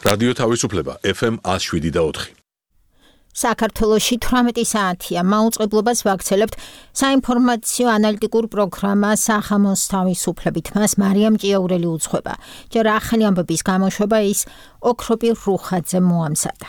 რადიო თავისუფლება FM 107.4. საქართველოში 18 საათია. მაუწყებლობას ვაქცელებთ საინფორმაციო ანალიტიკურ პროგრამა სახამოს თავისუფლებით. მას მარიამ ჭიაურელი უძღვება. ჯერ ახალი ამბების გამოშვება ის ოქროპირ რუხაძე მოამზადა.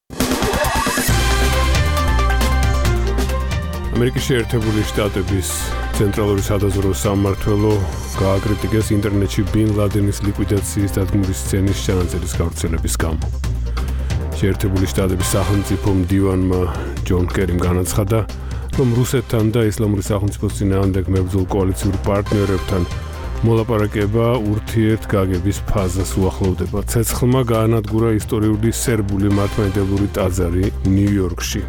ამერიკის შეერთებული შტატების ცენტრალური სადაზვერვო სამმართველო გააკრიტიკეს ინტერნეტში ბინ ლადენის ლიკვიდაციის დადგმული სცენის ჩანაწერის გავრცელების გამო. შეერთებული შტატების სახელმწიფო მდივანმა ჯონ კერიმ განაცხადა, რომ რუსეთთან და ისლამური სახელმწიფოს წინააღმდეგ მებრძოლ კოალიციურ პარტნიორებთან მოლაპარაკება ურთიერთგაგების ფაზას უახლოვდება. ცეცხლმა გაანადგურა ისტორიული სერბული მართლმადიდებლური ტაძარი ნიუ-იორკში.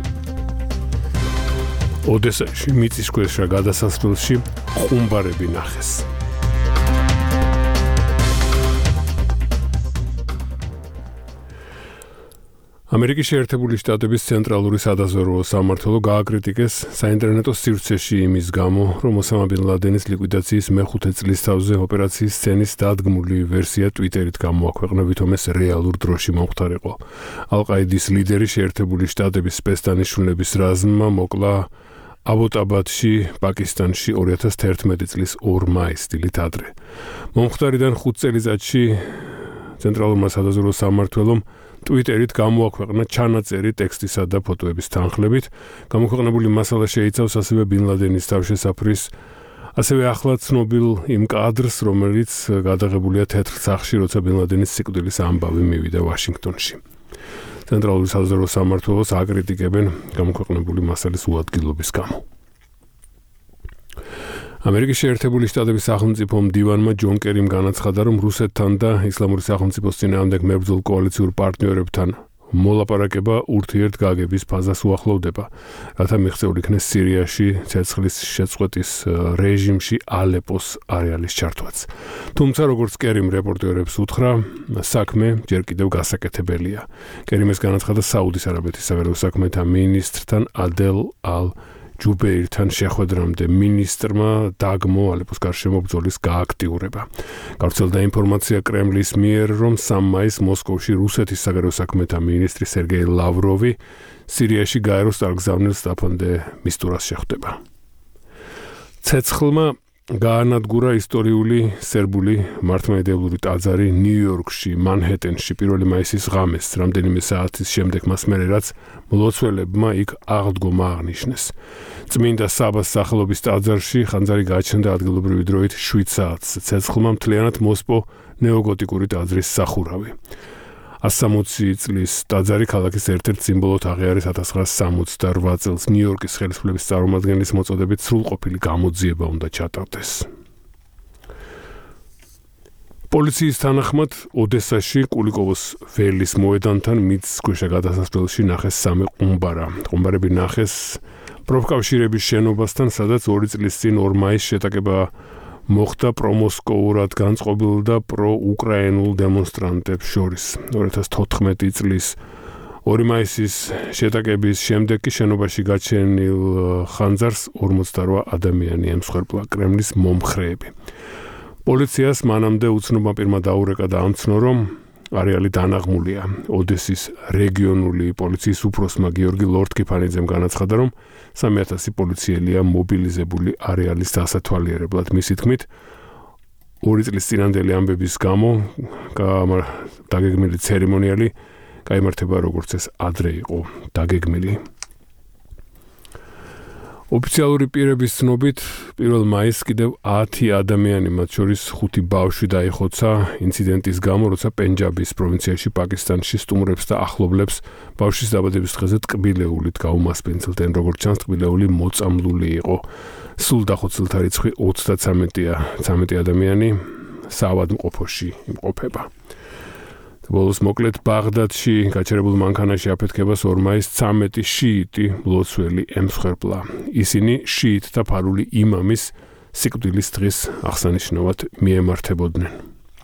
ოდესაში მიწისქვეშა გადასასვლელში ხუმბარები ნახეს. ამერიკის შეერთებული შტატების ცენტრალური სადაზვერვო სამმართველო გააკრიტიკეს საინტერნეტო სივრცეში იმის გამო, რომ ოსამა ბინ ლადენის ლიკვიდაციის მეხუთე წლისთავზე ოპერაციის სცენის დადგმული ვერსია ტვიტერით გამოაქვეყნებით, რომ ეს რეალურ დროში მომხდარიყო. ალ-ყაიდის ლიდერი შეერთებული შტატების სპეცდანიშნულების რაზმმა მოკლა აბოტაბადში, პაკისტანში 2011 წლის 2 მაისს დილით ადრე. მომხდარიდან 5 წელიწადში ცენტრალურმა სადაზვერვო სამმართველომ ტვიტერით გამოაქვეყნა ჩანაწერი ტექსტისა და ფოტოების თანხლებით. გამოქვეყნებული მასალა შეიცავს ასევე ბინ ლადენის თავშესაფრის, ასევე ახლა ცნობილ იმ კადრს, რომელიც გადაღებულია თეთრ სახლში, როცა ბინ ლადენის სიკვდილის ამბავი მივიდა ვაშინგტონში. ცენტრალური სადაზვერვო სამმართველოს აკრიტიკებენ გამოქვეყნებული მასალის უადგილობის გამო. ამერიკის შეერთებული შტატების სახელმწიფო მდივანმა ჯონ კერიმ განაცხადა, რომ რუსეთთან და ისლამური სახელმწიფოს წინააღმდეგ მებრძოლ კოალიციურ პარტნიორებთან მოლაპარაკება ურთიერთგაგების ფაზას უახლოვდება, რათა მიღწეული იქნეს სირიაში ცეცხლის შეწყვეტის რეჟიმში ალეპოს არეალის ჩართვაც. თუმცა, როგორც კერიმ რეპორტერებს უთხრა, საქმე ჯერ კიდევ გასაკეთებელია. კერიმ ეს განაცხადა საუდის არაბეთის საგარეო საქმეთა მინისტრთან ადელ ჯუბეირთან შეხვედრამდე მინისტრმა დაგმო ალეპოს გარშემო ბრძოლის გააქტიურება. გავრცელდა ინფორმაცია კრემლის მიერ, რომ 3 მაისს მოსკოვში რუსეთის საგარეო საქმეთა მინისტრი სერგეი ლავროვი სირიაში გაეროს წარგზავნილ სტაფან დე მისტურას შეხვდება. ცეცხლმა გაანადგურა ისტორიული სერბული მართლმადიდებლური ტაძარი ნიუ-იორკში, მანჰეტენში 1 მაისის ღამეს, რამდენიმე საათის შემდეგ მას მერე რაც მლოცველებმა იქ აღდგომა აღნიშნეს. წმინდა საბას სახელობის ტაძარში ხანძარი გააჩნდა ადგილობრივი დროით 7 საათს. ცეცხლმა მთლიანად მოსპო ნეოგოტიკური ტაძრის სახურავი. 160 წლის ტაძარი ქალაქის ერთ-ერთ სიმბოლოდ აღიარეს 1968 წელს. ნიუ-იორკის ხელისუფლების წარმომადგენლის მოწოდებით სრულყოფილი გამოძიება უნდა ჩატარდეს. პოლიციის თანახმად ოდესაში კულიკოვოს ველის მოედანთან მიწისქვეშა გადასასვლელში ნახეს 3 ყუმბარა. ყუმბარები ნახეს პროფკავშირების შენობასთან, სადაც 2 წლის წინ 2 მაისს შეტაკება მოხდა პრომოსკოურად განწყობილ და პროუკრაინულ დემონსტრანტებს შორის. 2014 წლის 2 მაისის შეტაკების შემდეგ კი შენობაში გაჩენილ ხანძარს 48 ადამიანი ემსხვერპლა კრემლის მომხრეები. პოლიციას მანამდე უცნობმა პირმა დაურეკა და ამცნო, რომ არეალი დანაღმულია. ოდესის რეგიონული პოლიციის უფროსმა გიორგი ლორდ-კიფანიძემ განაცხადა, რომ 3000 პოლიციელია მობილიზებული არეალის დასათვალიერებლად. მისი თქმით, 2 წლის წინანდელი ამბების გამო დაგეგმილი ცერემონიალი გაიმართება როგორც ეს ადრე იყო დაგეგმილი. ოფიციალური პირების ცნობით 1 მაისს კიდევ 10 ადამიანი, მათ შორის 5 ბავშვი დაიხოცა ინციდენტის გამო, როცა პენჯაბის პროვინციაში პაკისტანში სტუმრებს და ახლობლებს ბავშვის დაბადების დღეზე ტკბილეულით გაუმასპინძლდნენ. როგორც ჩანს, ტკბილეული მოწამლული იყო. სულ დახოცილთა რიცხვი 33-ია. 13 ადამიანი საავადმყოფოში იმყოფება. ბოლოს მოკლედ ბაღდადში გაჩერებულ მანქანაში აფეთქებას 2 მაისს 13 შიიტი მლოცველი ემსხვერპლა. ისინი შიიტთა ფარული იმამის სიკვდილის დღის აღსანიშნავად მიემართებოდნენ.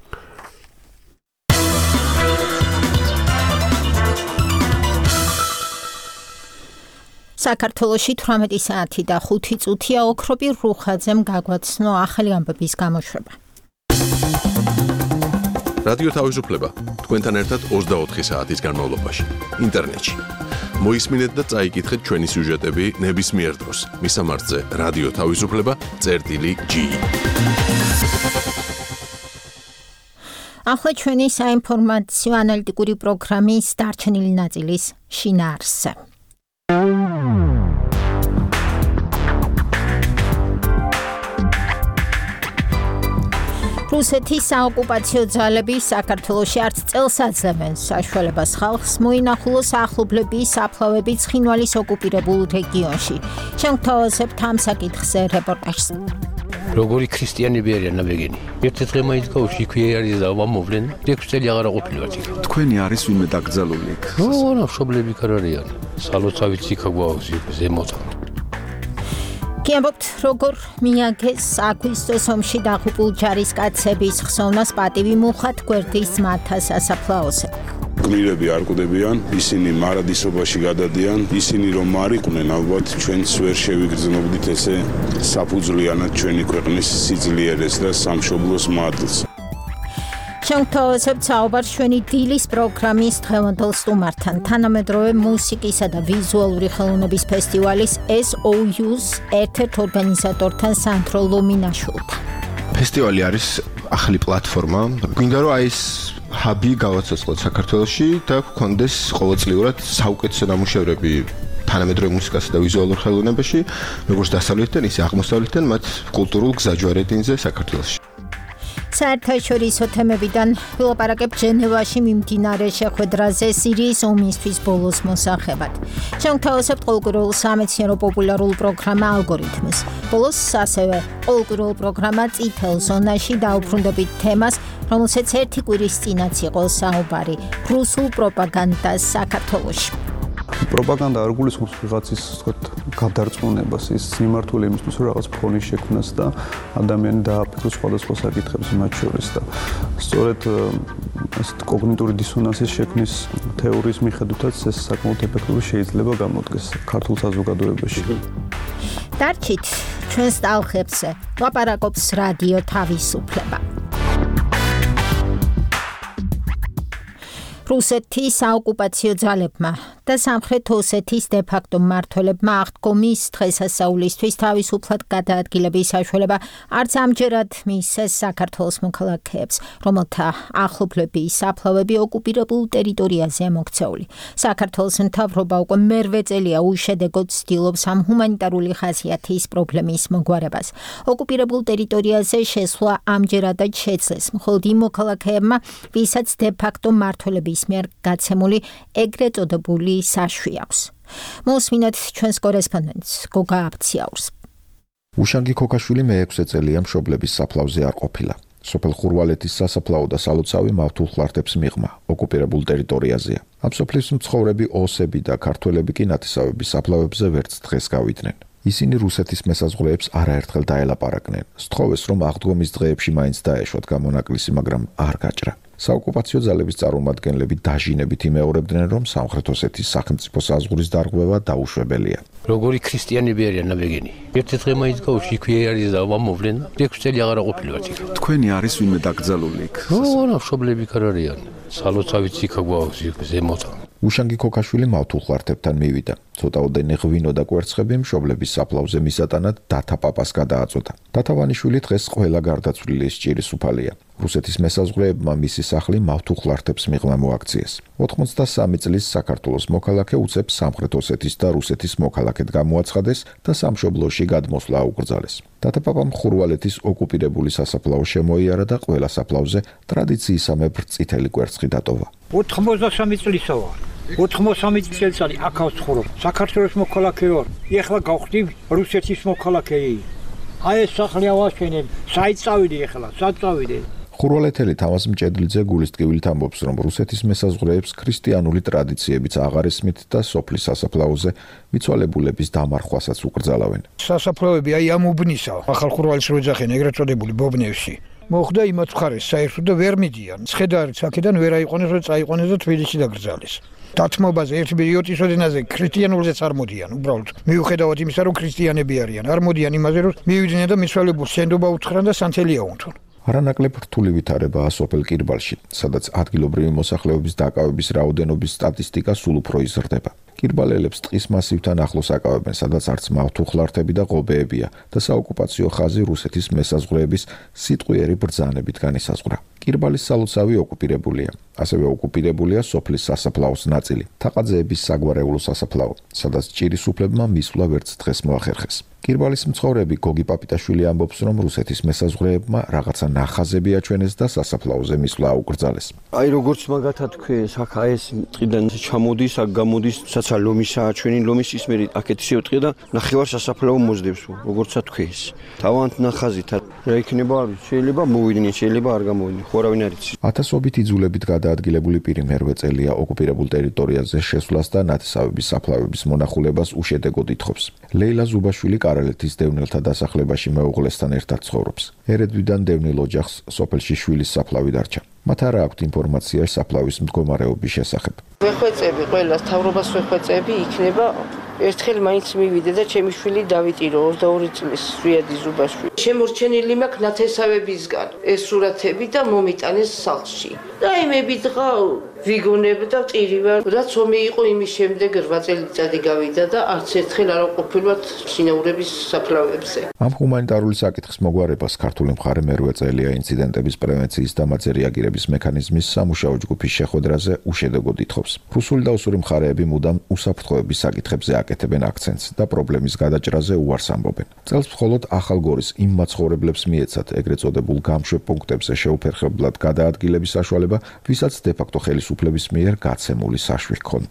საქართველოში 18 საათი და 5 წუთია ოქროპირ რუხაძემ გაგვაცნო ახალი ამბების გამოშვება. რადიო თავისუფლება თქვენთან ერთად 24 საათის განმავლობაში ინტერნეტში. მოისმინეთ და წაიკითხეთ ჩვენი სიუჟეტები ნებისმიერ დროს. მისამართზე რადიო თავისუფლება.ge. ახლა ჩვენი საინფორმაციო ანალიტიკური პროგრამის დარჩენილი ნაწილის შინაარსზე. რუსეთის საოკუპაციო ძალები საქართველოში არც წელს აძლევენ საშუალებას ხალხს მოინახულოს ახლობლების საფლავები ცხინვალის ოკუპირებულ რეგიონში. შევთავაზებთ ამ საკითხზე რეპორტაჟს. როგორი ქრისტიანები არიან ნაბეგენი. ერთი დღე მაინც გაუში იქვე არის და მომვლენ. 6 წელი აღარ ყოფილვართ იქ. თქვენი არის ვინმე დაკრძალული იქ? რა, მშობლები კარ არიან. სალოცავით იქ გვაქვს ზემოთ. გიამბობთ, როგორ მიაგეს აგვისტოს ომში დაღუპულ ჯარისკაცების ხსოვნას პატივი მუხათ გვერდის მათთა სასაფლაოზე. გმირები არ კვდებიან, ისინი მარადისობაში გადადიან, ისინი რომ არ იყვნენ, ალბათ ჩვენც ვერ შევიგრძნობდით ესე საფუძვლიანად ჩვენი ქვეყნის სიძლიერეს და სამშობლოს მადლს. შევთავაზებთ საუბარს ჩვენი დილის პროგრამის დღევანდელ სტუმართან, თანამედროვე მუსიკისა და ვიზუალური ხელოვნების ფესტივალის SOU-ს ერთ-ერთ ორგანიზატორთან სანდრო ლომინაშვილთან. ფესტივალი არის ახალი პლატფორმა. გვინდა რომ ეს ჰაბი გავაცოცხლოთ საქართველოში და გქონდეს ყოველწლიურად საუკეთესო ნამუშევრები თანამედროვე მუსიკასა და ვიზუალურ ხელოვნებაში, როგორც დასავლეთიდან, ისე აღმოსავლეთიდან, მათ კულტურულ გზაჯვარედინზე საქართველოში. საერთაშორისო თემებიდან ვილაპარაკებ ჟენევაში მიმდინარე შეხვედრაზე სირიის ომისთვის ბოლოს მოსახებად. შევთავაზებთ ყოველკვირეულ სამეცნიერო პოპულარულ პროგრამა ალგორითმს. ბოლოს ასევე ყოველკვირეულ პროგრამა წითელ ზონაში დაუბრუნდებით თემას, რომელსაც ერთი კვირის წინაც იყო საუბარი რუსულ პროპაგანდას საქართველოში. პროპაგანდა არ გულისხმობს ვიღაცის გადარწმუნებას, ის მიმართული იმისთვის, რომ რაღაც ფონის შექმნას და ადამიანი დააფიქროს სხვადასხვა საკითხებზე მათ შორის და სწორედ ეს კოგნიტური დისონანსის შექმნის თეორიის მიხედვითაც ეს საკმაოდ ეფექტური შეიძლება გამოდგეს ქართულ საზოგადოებაში. დარჩით ჩვენს ტალღებზე, ლაპარაკობს რადიო თავისუფლება. რუსეთის საოკუპაციო ძალებმა და სამხრეთ ოსეთის დე-ფაქტო მმართველებმა აღდგომის დღესასწაულისთვის თავისუფლად გადაადგილების საშუალება არც ამჯერად მისცეს საქართველოს მოქალაქეებს, რომელთა ახლობლების საფლავები ოკუპირებულ ტერიტორიაზეა მოქცეული. საქართველოს მთავრობა უკვე მერვე წელია უშედეგოდ ცდილობს ამ ჰუმანიტარული ხასიათის პრობლემის მოგვარებას. ოკუპირებულ ტერიტორიაზე შესვლა ამჯერადაც შეძლეს, მხოლოდ იმ მოქალაქეებმა, ვისაც დე-ფაქტო მმართველების მიერ გაცემული ეგრეთ წოდებული საშვი აქვს. მოსმინეთ ჩვენს კორესპონდენტს გოგა აბციაურს. უშანგი ქოქაშვილი მე-6 წელია მშობლების საფლავზე არ ყოფილა. სოფელ ხურვალეთის სასაფლაო და სალოცავი მავთულ ხლარტებს მიღმა ოკუპირებულ ტერიტორიაზეა. ამ სოფლის მცხოვრები ოსები და ქართველები კი ნათესავების საფლავებზე ვერც დღეს გავიდნენ. ისინი რუსეთის მესაზღვრეებს არაერთხელ დაელაპარაკნენ. სთხოვეს, რომ აღდგომის დღეებში მაინც დაეშვათ გამონაკლისი, მაგრამ არ გაჭრა. საოკუპაციო ძალების წარმომადგენლები დაჟინებით იმეორებდნენ, რომ სამხრეთ ოსეთის სახელმწიფო საზღვრის დარღვევა დაუშვებელია. როგორი ქრისტიანები არიან ნაბეგენი. ერთი დღე მაინც გაუში იქვე არის და მომვლენ. 6 წელი აღარ ყოფილვართ იქ. თქვენი არის ვინმე დაკრძალული იქ? რა, მშობლები კარ არიან. სალოცავით იქ გვაქვს ზემოთ. უშანგი ქოქაშვილი მავთულ ხლარტებთან მივიდა. ცოტაოდენი ღვინო და კვერცხები მშობლების საფლავზე მისატანად დათა პაპას გადააწოდა. დათავანიშვილი დღეს ყველა გარდაცვლილი სჭირის უფალია. რუსეთის მესაზღვრეებმა მისი სახლი მავთულ ხლარტებს მიღმა მოაქციეს. 83 წლის საქართველოს მოქალაქე უცებ სამხრეთ ოსეთის და რუსეთის მოქალაქედ გამოაცხადეს და სამშობლოში გადმოსვლა აუკრძალეს. დათა პაპამ ხურვალეთის ოკუპირებული სასაფლაო შემოიარა და ყველა საფლავზე ტრადიციისამებრ წითელი კვერცხი დატოვა. 83 წლისა ვარ. 83 წელიწადი აქ ავცხოვრობ. საქართველოს მოქალაქე ვარ. ეხლა გავხდი რუსეთის მოქალაქე. აი ეს სახლი ავაშენებ. საით წავიდე ეხლა? სად წავიდე? ხურვალეთელი თამაზ მჭედლიძე გულის ტკივილით ამბობს, რომ რუსეთის მესაზღვრეებს ქრისტიანული ტრადიციებიც აღარ ესმით და სოფლის სასაფლაოზე მიცვალებულების დამარხვასაც უკრძალავენ. სასაფლაოები აი ამ უბნისა, ახალ ხურვალის რო ეძახენ ეგრეთ წოდებული ბობნევში. მოხდა იმათ მხარეს საერთოდ და ვერ მიდიან. ცხედარი აქედან ვერ აიყვანეს, რომ წაიყვანეს და თბილისში დაკრძალეს. დათმობაზე ერთ პერიოდის ოდენაზე ქრისტიანულზეც არ მოდიან, უბრალოდ მიუხედავად იმისა, რომ ქრისტიანები არიან, არ მოდიან იმაზე, რომ მივიდნენ და მიცვალებულს შენდობა უთხრან და სანთელია უნთონ. არანაკლებ რთული ვითარებაა სოფელ კირბალში, სადაც ადგილობრივი მოსახლეობის დაკავების რაოდენობის სტატისტიკა სულ უფრო იზრდება. კირბალელებს ტყის მასივთან ახლოს აკავებენ, სადაც არც მავთუხლართები და ღობეებია და საოკუპაციო ხაზი რუსეთის მესაზღვრეების სიტყვიერი ბრძანებით განისაზღვრა. კირბალის სალოცავი ოკუპირებულია. ასევე ოკუპირებულია სოფლის სასაფლაოს ნაწილი, თაყაძეების საგვარეულო სასაფლაო, სადაც ჭირის უფლებმა მისვლა ვერც დღეს მოახერხეს. კირბალის მცხოვრები გოგი პაპიტაშვილი ამბობს, რომ რუსეთის მესაზღვრეებმა რაღაცა ნახაზები აჩვენეს და სასაფლაოზე მისვლა აუკრძალეს. აი როგორც მაგათა თქვენს, აქ აი ეს ტყიდან ჩამოდის, აქ გამოდის, საცა ლომისა აჩვენი, ლომის ისმერი აქეთ ისევ ტყი და ნახევარ სასაფლაო მოძდებს, როგორცა თქვენს. თავანთ ნახაზით რა იქნება, შეიძლება მოვიდნენ, შეიძლება არ გამოვიდნენ, ხო არავინ არ იცის. ათასობით იძულებით გადაადგილებული პირი მერვე წელია ოკუპირებულ ტერიტორიაზე შესვლას და ნათესავების საფლავების მონახულებას უშედეგოდ ითხოვს. ლეილა ზუბაშვილი კარალეთის დევნილთა დასახლებაში მეუღლესთან ერთად ცხოვრობს. ერედვიდან დევნილ ოჯახს სოფელში შვილის საფლავი დარჩა. მათ არ აქვთ ინფორმაცია საფლავის მდგომარეობის შესახებ. ვეხვეწები, ყველას თავრობას ვეხვეწები, იქნება ერთხელ მაინც მივიდე და ჩემი შვილი დავიტირო 22 წლის ზვიადი ზუბაშვილი. შემორჩენილი მაქვს ნათესავებისგან ეს სურათები და მომიტანეს სახლში. და იმები დღა ვიგონებდა ტირივარ, რაც ომი იყო იმის შემდეგ 8 წელიწადი გავიდა და არც ერთხელ არ ვყოფილვად სინაურების საფლავებზე. ამ ჰუმანიტარული საკითხის მოგვარებას ქართული მხარე მერვე წელია ინციდენტების პრევენციის და მათზე რეაგირების მექანიზმის სამუშაო ჯგუფის შეხვედრაზე უშედეგოდ ითხოვს. რუსული და უსური მხარეები მუდამ უსაფრთხოების საკითხებზე აკეთებენ აქცენტს და პრობლემის გადაჭრაზე უარს ამბობენ. წელს მხოლოდ ახალგორის იმ მაცხოვრებლებს მიეცათ ეგრეთ წოდებულ გამშვებ პუნქტებზე შეუფერხებლად გადაადგილების საშუალება, ვისაც დე-ფაქტო ხელისუფლების მიერ გაცემული საშვი ჰქონდა.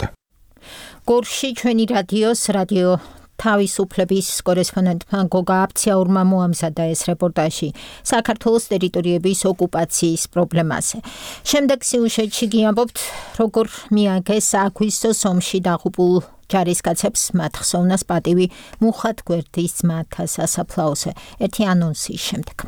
გორში ჩვენი რადიო თავისუფლების კორესპონდენტმა გოგა აფციაურმა მოამზადა ეს რეპორტაჟი საქართველოს ტერიტორიების ოკუპაციის პრობლემაზე. შემდეგ სიუჟეტში გიამბობთ, როგორ მიაგეს აგვისტოს ომში დაღუპულ ჯარისკაცებს მათ ხსოვნას პატივი მუხად გვერდის ძმათა სასაფლაოზე. ერთი ანონსის შემდეგ.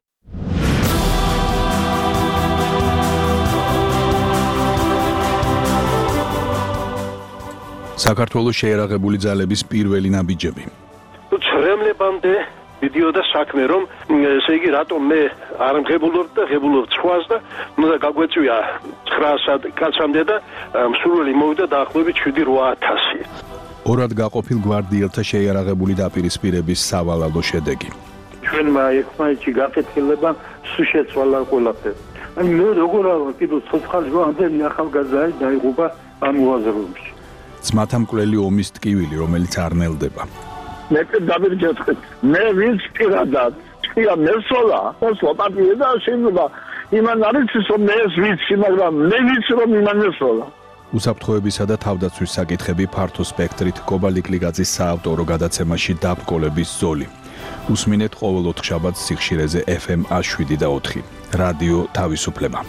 საქართველოს შეერაღებული ძალების პირველი ნაბიჯები. ცრემლებამდე მიდიოდა საქმე, რომ ესე იგი რატომ მე არ მღებულობ და ღებულობ ცხვას და უნდა გაგვეწვია 900 კაცამდე და მსურველი მოვიდა დაახლოებით 7-8000. ორად გაყოფილ გვარდიელთა შეიარაღებული დაპირისპირების სავალალო შედეგი. ჩვენმა ერთმანეთში გაკეთილება სულ შეცვალა ყველაფერი. აი მე როგორ არა კიდევ ცოცხალი ამდენი ახალგაზრდა დაიღუპა ამ უაზროებში. ძმათა მკვლელი ომის ტკივილი, რომელიც არ ნელდება. მე დავირჯეთხეთ. მე ვინც პირადად თქვია მესოლა, მოსლა პატივი და შეიძლება იმან არის რომ მე ეს ვიცი, მაგრამ მე ვიცი რომ იმან მესოლა. უსაფრთხოებისა და თავდაცვის საკითხები ფართო სპექტრით კობალიკ ლიგაძის საავტორო გადაცემაში დაბკოლების ზოლი. უსმინეთ ყოველ 4 შაბათს სიხშირეზე FM 7 რადიო თავისუფლება.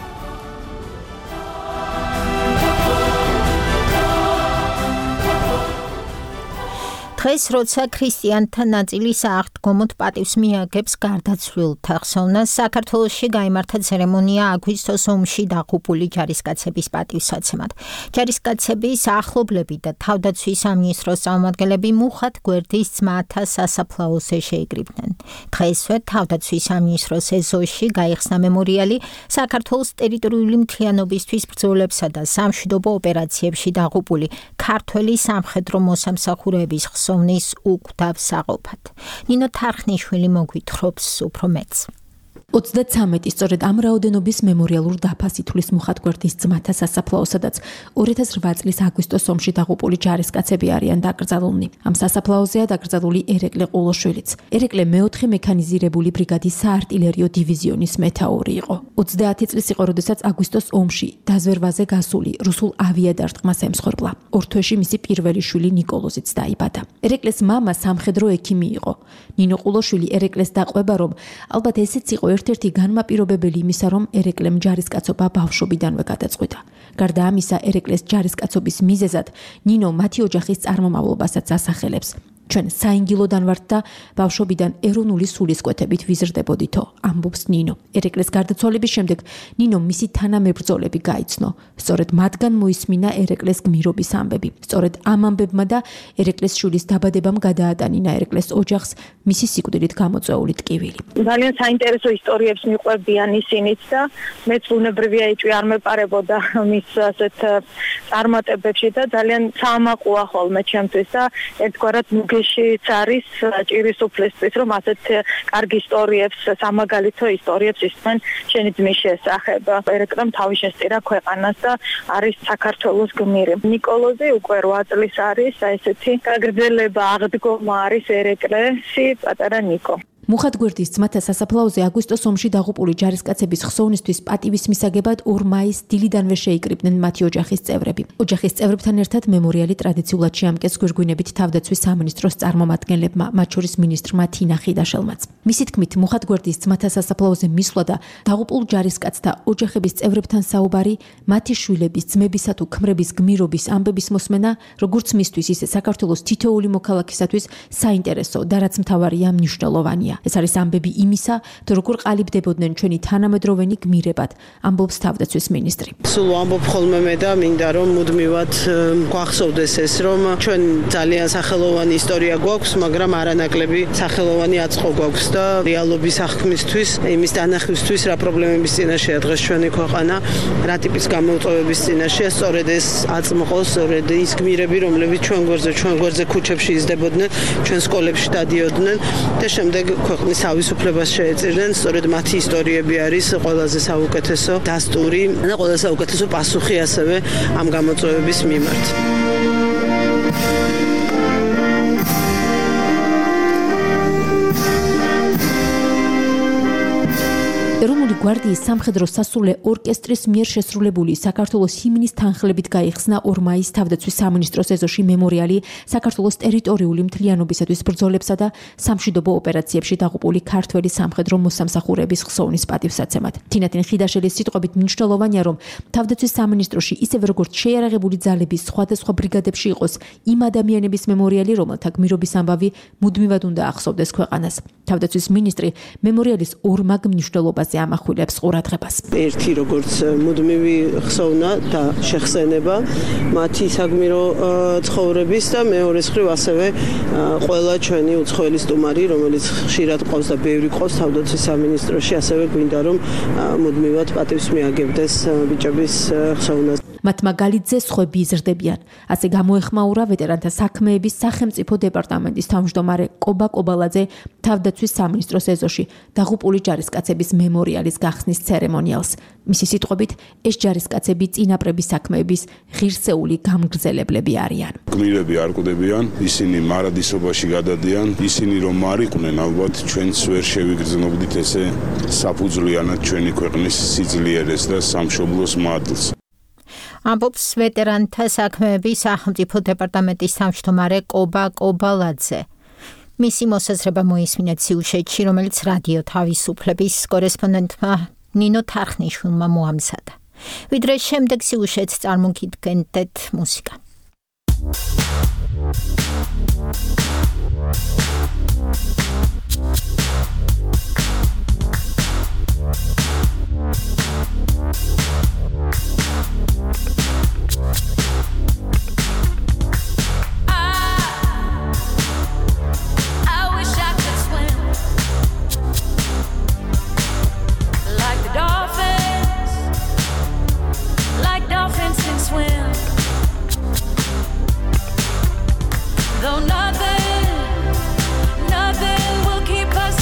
დღეს როცა ქრისტიანთა ნაწილი სააღდგომოდ პატივს მიაგებს გარდაცვლილთა ხსოვნას, საქართველოში გაიმართა ცერემონია აგვისტოს ომში დაღუპული ჯარისკაცების პატივსაცემად. ჯარისკაცების ახლობლები და თავდაცვის სამინისტროს წარმომადგენლები მუხად გვერდის ძმათა სასაფლაოზე შეიკრიბნენ. დღესვე თავდაცვის სამინისტროს ეზოში გაიხსნა მემორიალი საქართველოს ტერიტორიული მთლიანობისთვის ბრძოლებსა და სამშვიდობო ოპერაციებში დაღუპული ქართველი სამხედრო მოსამსახურეების ხსოვნის უკვდავ საყოფად. ნინო თარხნიშვილი მოგვითხრობს უფრო მეტს. 33 სწორედ ამ რაოდენობის მემორიალურ დაფას ითვლის მუხათგვერდის ძმათა სასაფლაო, სადაც 2008 წლის აგვისტოს ომში დაღუპული ჯარისკაცები არიან დაკრძალულნი. ამ სასაფლაოზეა დაკრძალული ერეკლე ყულოშვილიც. ერეკლე მეოთხე მექანიზირებული ბრიგადის საარტილერიო დივიზიონის მეთაური იყო. 30 წლის იყო, როდესაც აგვისტოს ომში დაზვერვაზე გასული რუსულ ავიადარტყმას ემსხვერპლა. ორ თვეში მისი პირველი შვილი ნიკოლოზიც დაიბადა. ერეკლეს მამა სამხედრო ექიმი იყო. ნინო ყულოშვილი ერეკლეს დაყვება, რომ ალბათ ესეც იყო ერთ-ერთი განმაპირობებელი იმისა, რომ ერეკლემ ჯარისკაცობა ბავშვობიდანვე გადაწყვიტა. გარდა ამისა, ერეკლეს ჯარისკაცობის მიზეზად ნინო მათი ოჯახის წარმომავლობასაც ასახელებს. ჩვენ საინგილოდან ვართ და ბავშვობიდან ეროვნული სულისკვეთებით ვიზრდებოდითო, ამბობს ნინო. ერეკლეს გარდაცვალების შემდეგ ნინო მისი თანამებრძოლები გაიცნო. სწორედ მათგან მოისმინა ერეკლეს გმირობის ამბები. სწორედ ამ ამბებმა და ერეკლეს შვილის დაბადებამ გადაატანინა ერეკლეს ოჯახს მისი სიკვდილით გამოწვეული ტკივილი. ძალიან საინტერესო ისტორიებს მიყვებიან ისინიც და მეც უნებრივია იწვი არ მეპარებოდა მის ასეთ წარმატებებში და ძალიან საამაყოა ხოლმე ჩემთვის და ერთგვარად მუგეშიც არის ჭირის უფლისთვის რომ ასეთ კარგი ისტორიებს, სამაგალითო ისტორიებს ისმენ შენი ძმის შესახებ. ერეკლემ თავი შესწირა ქვეყანას და არის საქართველოს გმირი. ნიკოლოზი უკვე 8 წლის არის, ესეთი გაგრძელება აღდგომა არის ერეკლესი პატარა ნიკო. მუხათგვერდის ძმათა სასაფლაოზე აგვისტოს ომში დაღუპული ჯარისკაცების ხსოვნისთვის პატივის მისაგებად 2 მაისს დილიდანვე შეიკრიბნენ მათი ოჯახის წევრები. ოჯახის წევრებთან ერთად მემორიალი ტრადიციულად შეამკეს გვირგვინებით თავდაცვის სამინისტროს წარმომადგენლებმა, მათ შორის მინისტრმა თინა ხიდაშელმაც. მისი თქმით, მუხათგვერდის ძმათა სასაფლაოზე მისვლა და დაღუპულ ჯარისკაცთა ოჯახების წევრებთან საუბარი, მათი შვილების, ძმებისა თუ ქმრების გმირობის ამბების მოსმენა, როგორც მისთვის, ისე საქართველოს თითოეული მოქალაქისათვის საინტერესო და რაც მთავარია, მნიშვნელოვანია. ეს არის ამბები იმისა, თუ როგორ ყალიბდებოდნენ ჩვენი თანამედროვენი გმირებად, ამბობს თავდაცვის მინისტრი. სულ ამბობ ხოლმე მე და მინდა რომ მუდმივად გვახსოვდეს ეს, რომ ჩვენ ძალიან სახელოვანი ისტორია გვაქვს, მაგრამ არანაკლები სახელოვანი აწყო გვაქვს და რეალობის აღქმისთვის, იმის დანახვისთვის, რა პრობლემების წინაშეა დღეს ჩვენი ქვეყანა, რა ტიპის გამოწვევების წინაშეა, სწორედ ეს აწმყოს, სწორედ ის გმირები, რომლებიც ჩვენ გვერდზე ქუჩებში იზრდებოდნენ, ჩვენ სკოლებში დადიოდნენ და შემდეგ ქვეყნის თავისუფლებას შეეწირნენ. სწორედ მათი ისტორიები არის ყველაზე საუკეთესო დასტური და ყველაზე საუკეთესო პასუხი ასევე ამ გამოწვევების მიმართ. ეროვნული გვარდიის სამხედრო სასულე ორკესტრის მიერ შესრულებული საქართველოს ჰიმნის თანხლებით გაიხსნა 2 მაისს თავდაცვის სამინისტროს ეზოში მემორიალი საქართველოს ტერიტორიული მთლიანობისათვის ბრძოლებსა და სამშვიდობო ოპერაციებში დაღუპული ქართველი სამხედრო მოსამსახურეების ხსოვნის პატივსაცემად. თინათინ ხიდაშელის სიტყვებით მნიშვნელოვანია, რომ თავდაცვის სამინისტროში ისევე როგორც შეიარაღებული ძალების სხვადასხვა ბრიგადებში იყოს იმ ადამიანების მემორიალი, რომელთა გმირობის ამბავი მუდმივად უნდა ახსოვდეს ქვეყანას. თავდაცვის მინისტრი მემორიალის ორმაგ მნიშვნელობას ამახვილებს ყურადღებას. ერთი როგორც მუდმივი ხსოვნა და შეხსენება მათი საგმირო ცხოვრების და მეორე მხრივ ასევე ყველა ჩვენი უცხოელი სტუმარი, რომელიც ხშირად ყავს და ბევრი ყავს თავდაცვის სამინისტროში, ასევე გვინდა რომ მუდმივად პატივს მიაგებდეს ბიჭების ხსოვნას. მათ მაგალითზე სხვები იზრდებიან. ასე გამოეხმაურა ვეტერანთა საქმეების სახელმწიფო დეპარტამენტის თავმჯდომარე კობა კობალაძე თავდაცვის სამინისტროს ეზოში დაღუპული ჯარისკაცების მემორიალის გახსნის ცერემონიალს. მისი სიტყვებით, ეს ჯარისკაცები წინაპრების საქმეების ღირსეული გამგრძელებლები არიან. გმირები არ კვდებიან, ისინი მარადისობაში გადადიან, ისინი რომ არ იყვნენ, ალბათ ჩვენც ვერ შევიგრძნობდით ესე საფუძვლიანად ჩვენი ქვეყნის სიძლიერეს და სამშობლოს მადლს. ამბობს ვეტერანთა საქმეების სახელმწიფო დეპარტამენტის თავმჯდომარე კობა კობალაძე. მისი მოსაზრება მოისმინეთ სიუჟეტში, რომელიც რადიო თავისუფლების კორესპონდენტმა ნინო თარხნიშვილმა მოამზადა. ვიდრე შემდეგ სიუჟეტს წარმოგიდგენთ მუსიკა. Though nothing will keep us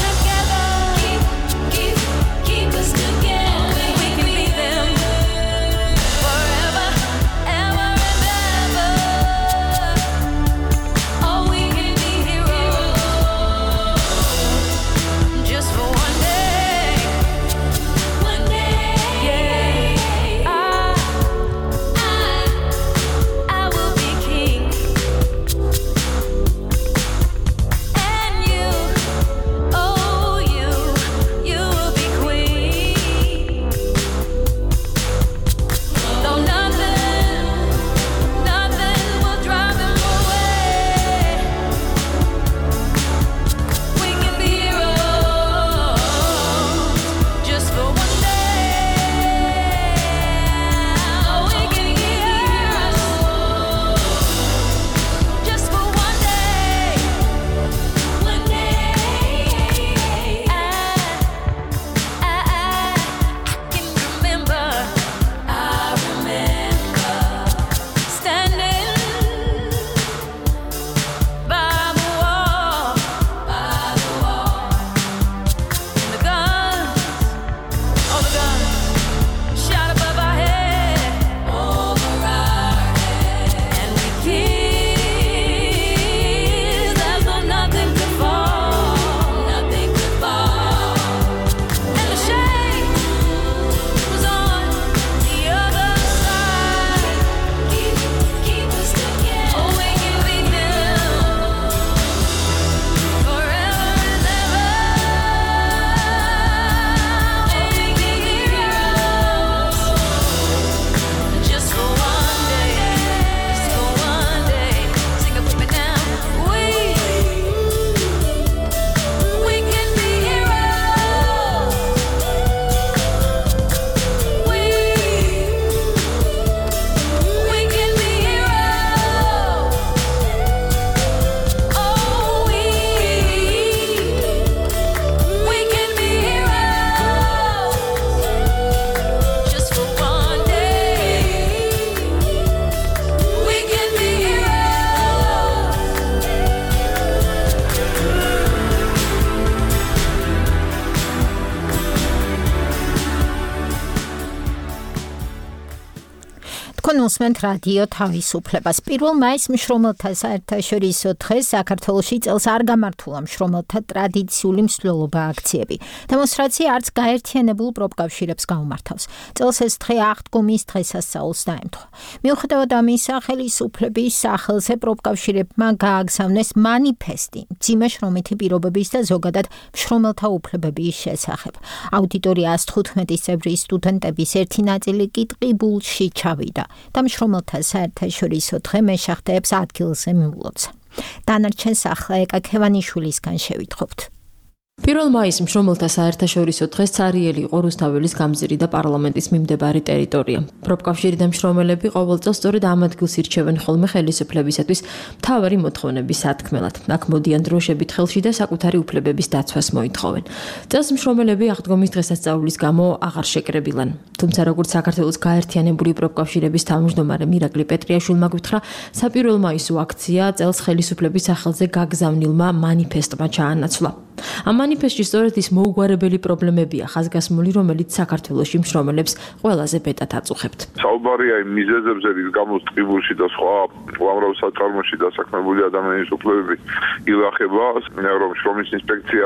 თქვენ უსმენთ რადიო თავისუფლებას. 1 მაისს მშრომელთა საერთაშორისო დღეს საქართველოში წელს არ გამართულა მშრომელთა ტრადიციული მსვლელობა აქციები. დემონსტრაცია არც გაერთიანებულ პროფკავშირებს გაუმართავს. წელს ეს დღე აღდგომის დღესასწაულს დაემთხვა. მიუხედავად ამისა, ხელისუფლების სახელზე პროფკავშირებმა გააგზავნეს მანიფესტი მძიმე შრომითი პირობების და ზოგადად მშრომელთა უფლებების შესახებ. აუდიტორია 115 წევრი სტუდენტების ერთი ნაწილი კი ტყიბულში ჩავიდა და მშრომელთა საერთაშორისო დღე მეშახტეებს ადგილზე მიულოცა. დანარჩენს ახლა ეკა ქევანიშვილისგან შევიტყობთ. 1 მაისს მშრომელთა საერთაშორისო დღეს ცარიელი იყო რუსთაველის გამზირი და პარლამენტის მიმდებარი ტერიტორია. პროფკავშირი და მშრომელები ყოველ წელს სწორედ ამ ადგილს ირჩევენ ხოლმე ხელისუფლებისათვის მთავარი მოთხოვნების სათქმელად. აქ მოდიან დროშებით ხელში და საკუთარი უფლებების დაცვას მოითხოვენ. წელს მშრომელები აღდგომის დღესასწაულის გამო აღარ შეკრებილან. თუმცა როგორც საქართველოს გაერთიანებული პროფკავშირების თავმჯდომარე მირაკლი პეტრიაშვილმა გითხრა, სა1 მაისო აქცია წელს ხელისუფლების სახელზე გაგზავნილმა მანიფესტმა ჩაანაცვლა. ამ მანიფესტში სწორედ ის მოუგვარებელი პრობლემებია ხაზგასმული, რომელიც საქართველოში მშრომელებს ყველაზე ბედად აწუხებთ. საუბარია იმ მიზეზებზე, რის გამოც ტყიბულში და სხვა უამრავ საწარმოში დასაქმებული ადამიანის უფლებები ილახება, რომ შრომის ინსპექცია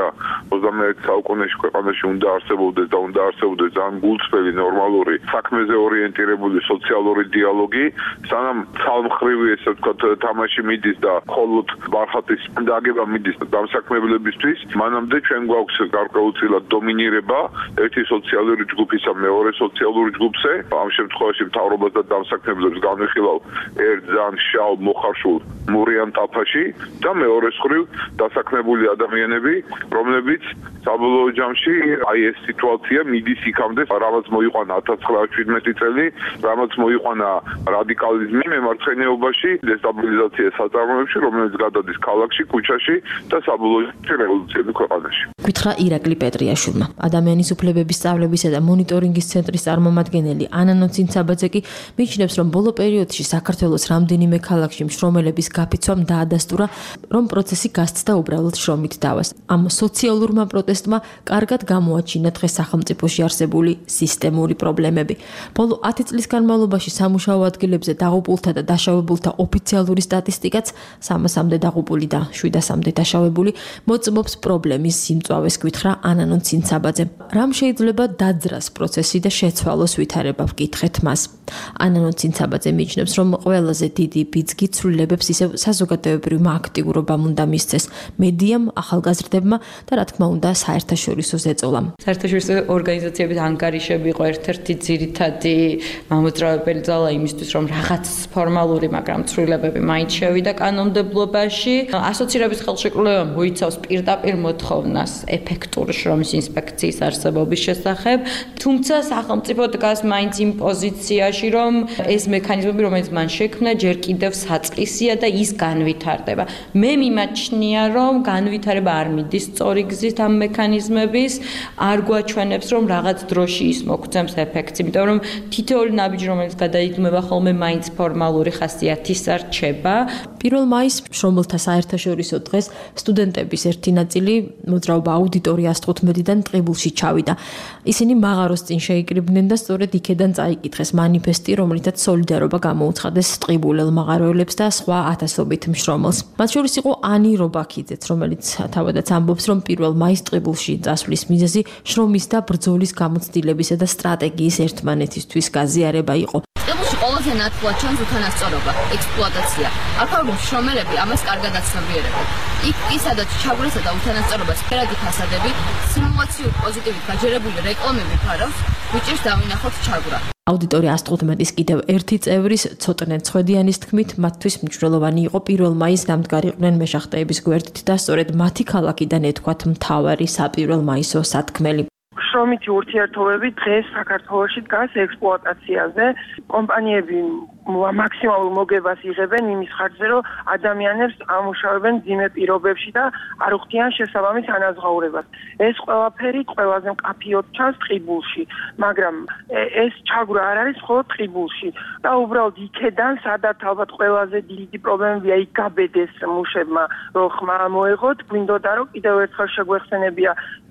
21 საუკუნეში ქვეყანაში უნდა არსებობდეს და უნდა არსებობდეს ძალიან გულწრფელი, ნორმალური, საქმეზე ორიენტირებული სოციალური დიალოგი, სანამ ცალმხრივი, ესე ვთქვათ, თამაში მიდის და მხოლოდ ბარხატის დაგება მიდის დამსაქმებლებისთვის, მანამდე ჩვენ გვაქვს გარკვეულწილად დომინირება ერთი სოციალური ჯგუფისა მეორე სოციალური ჯგუფზე. ამ შემთხვევაში მთავრობას და დამსაქმებლებს განვიხილავ ერთ ძალიან შავ მოხარშულ მურიან ტაფაში და მეორე მხრივ დასაქმებული ადამიანები, რომლებიც საბოლოო ჯამში აი ეს სიტუაცია მიდის იქამდე, რამაც მოიყვანა 1917 წელი, რამაც მოიყვანა რადიკალიზმი მემარცხენეობაში, დესტაბილიზაცია საწარმოებში, რომელიც გადადის ქალაქში, ქუჩაში და საბოლოო რევოლუციები ქვეყანაში. გითხრა ირაკლი პეტრიაშვილმა. ადამიანის უფლებების სწავლებისა და მონიტორინგის ცენტრის წარმომადგენელი ანანო ცინცაბაძე კი მიიჩნევს, რომ ბოლო პერიოდში საქართველოს რამდენიმე ქალაქში მშრომელების გაფიცვამ დაადასტურა, რომ პროცესი გასცდა უბრალოდ შრომით დავას. ამ სოციალურმა პროტესტმა კარგად გამოაჩინა დღეს სახელმწიფოში არსებული სისტემური პრობლემები. ბოლო 10 წლის განმავლობაში სამუშაო ადგილებზე დაღუპულთა და დაშავებულთა ოფიციალური სტატისტიკაც 300-მდე დაღუპული და 700-მდე დაშავებული მოწმობს პრობლემის სიმწვავეს, გითხრა ანანო ცინცაბაძე. რამ შეიძლება დაძრას პროცესი და შეცვალოს ვითარება, ვკითხეთ მას. ანანო ცინცაბაძე მიიჩნევს, რომ ყველაზე დიდი ბიძგი ცვლილებებს ისევ საზოგადოებრივმა აქტიურობამ უნდა მისცეს, მედიამ, ახალგაზრდებმა და რა თქმა უნდა საერთაშორისო ზეწოლამ. საერთაშორისო ორგანიზაციების ანგარიშები იყო ერთ-ერთი ძირითადი მამოძრავებელი ძალა იმისთვის, რომ რაღაც ფორმალური, მაგრამ ცვლილებები მაინც შევიდა კანონმდებლობაში. ასოცირების ხელშეკრულება მოიცავს პირდაპირ მოთხოვნას ეფექტური შრომის ინსპექციის არსებობის შესახებ, თუმცა სახელმწიფო დგას მაინც იმ პოზიციაში, რომ ეს მექანიზმები, რომელიც მან შექმნა, ჯერ კიდევ საწყისია და ის განვითარდება. მე მიმაჩნია, რომ განვითარება არ მიდის სწორი გზით ამ მექანიზმების, არ გვაჩვენებს, რომ რაღაც დროში ის მოგცემს ეფექტს, იმიტომ რომ თითოეული ნაბიჯი, რომელიც გადაიქმნება, ხოლმე მაინც ფორმალური ხასიათის რჩება. 1 მაისს მშრომელთა საერთაშორისო დღეს სტუდენტების ერთი ნაწილი მოძრაობა აუდიტორია 115-დან ტყიბულში ჩავიდა. ისინი მაღაროს წინ შეიკრიბნენ და სწორედ იქედან წაიკითხეს მანიფესტი, რომლითაც სოლიდარობა გამოუცხადეს ტყიბულელ მაღაროელებს და სხვა ათასობით მშრომელს. მათ შორის იყო ანი რობაქიძეც, რომელიც თავადაც ამბობს, რომ 1 მაისს ტყიბულში წასვლის მიზეზი შრომის და ბრძოლის გამოცდილებისა და სტრატეგიის ერთმანეთისთვის გაზიარება იყო. ტყიბულში ყველაზე ნათლად ჩანს უთანასწორობა, ექსპლუატაცია. აქაური მშრომელები ამას კარგად აცნობიერებენ. იქ კი სადაც ჩაგვრასა და უთანასწორობას ფერადი ფასადები, სიმულაციურ პოზიტივით გაჯერებული რეკლამები ფარავს, ვიჭერს დავინახოთ ჩაგვრა. აუდიტორია 115-ის კიდევ ერთი წევრის ცოტნე ცხვედიანის თქმით, მათთვის მნიშვნელოვანი იყო 1 მაისს დამდგარიყვნენ მეშახტეების გვერდით და სწორედ მათი ქალაქიდან ეთქვათ მთავარი სა1 მაისო სათქმელი. შრომითი ურთიერთობები დღეს საქართველოში დგას ექსპლუატაციაზე. კომპანიები მაქსიმალურ მოგებას იღებენ იმის ხარჯზე, რომ ადამიანებს ამუშავებენ ძიმე პირობებში და არ უხდიან შესაბამის ანაზღაურებას. ეს ყველაფერი ყველაზე მკაფიოდ ჩანს ტყიბულში, მაგრამ ეს ჩაგვრა არ არის მხოლოდ ტყიბულში და უბრალოდ იქედან, სადაც ალბათ ყველაზე დიდი პრობლემებია, იქ გაბედეს მუშებმა, რომ ხმა მოეღოთ, გვინდოდა რომ კიდევ ერთხელ შეგვეხსენებია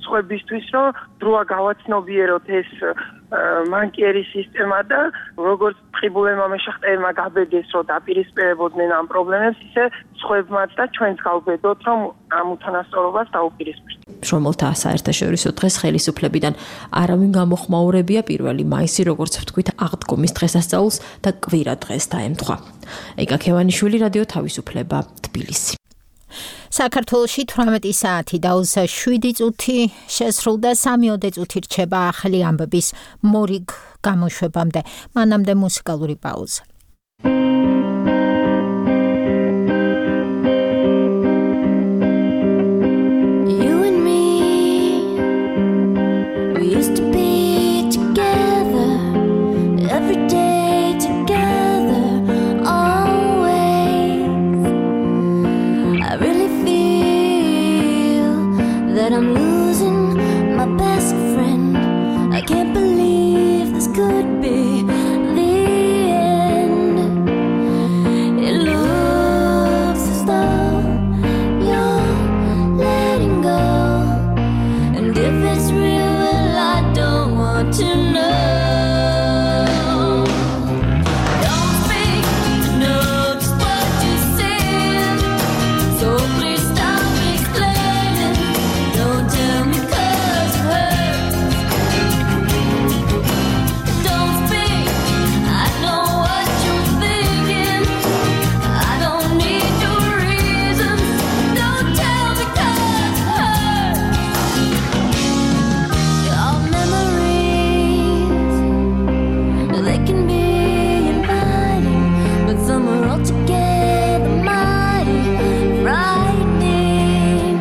სხვებისთვის, რომ დროა გავაცნობიეროთ ეს მანკიერის სისტემა და როგორც ტყიბულებმა მეშახტეებმა გაბედეს, რომ დაპირისპირებოდნენ ამ პრობლემებს, ისე სხვებმაც და ჩვენც გავბედოთ, რომ ამ უთანასწორობას დაუპირისპირდეთ. შრომელთა საერთაშორისო დღეს ხელისუფლებიდან არავინ გამოხმაურებია 1 მაისი, როგორც ვთქვით, აღდგომის დღესასწაულს და კვირა დღეს დაემთხვა. ეკა ქევანიშვილი, რადიო თავისუფლება, თბილისი. საქართველოში 18 საათი და 27 წუთი შესრულდა, 3 წუთი რჩება ახალი ამბების მორიგ გამოშვებამდე. მანამდე მუსიკალური პაუზა. I'm losing my best friend. I can't believe this could be the end. It looks as though you're letting go. And if it's real, well, I don't want to know. Don't speak, know just what you're saying. So please stop explaining. Don't tell me 'cause it hurts. Don't speak, I know what you're thinking. I don't need your reasons. Don't tell me 'cause it hurts. Your memories, they can be inviting, but some are altogether mighty frightening.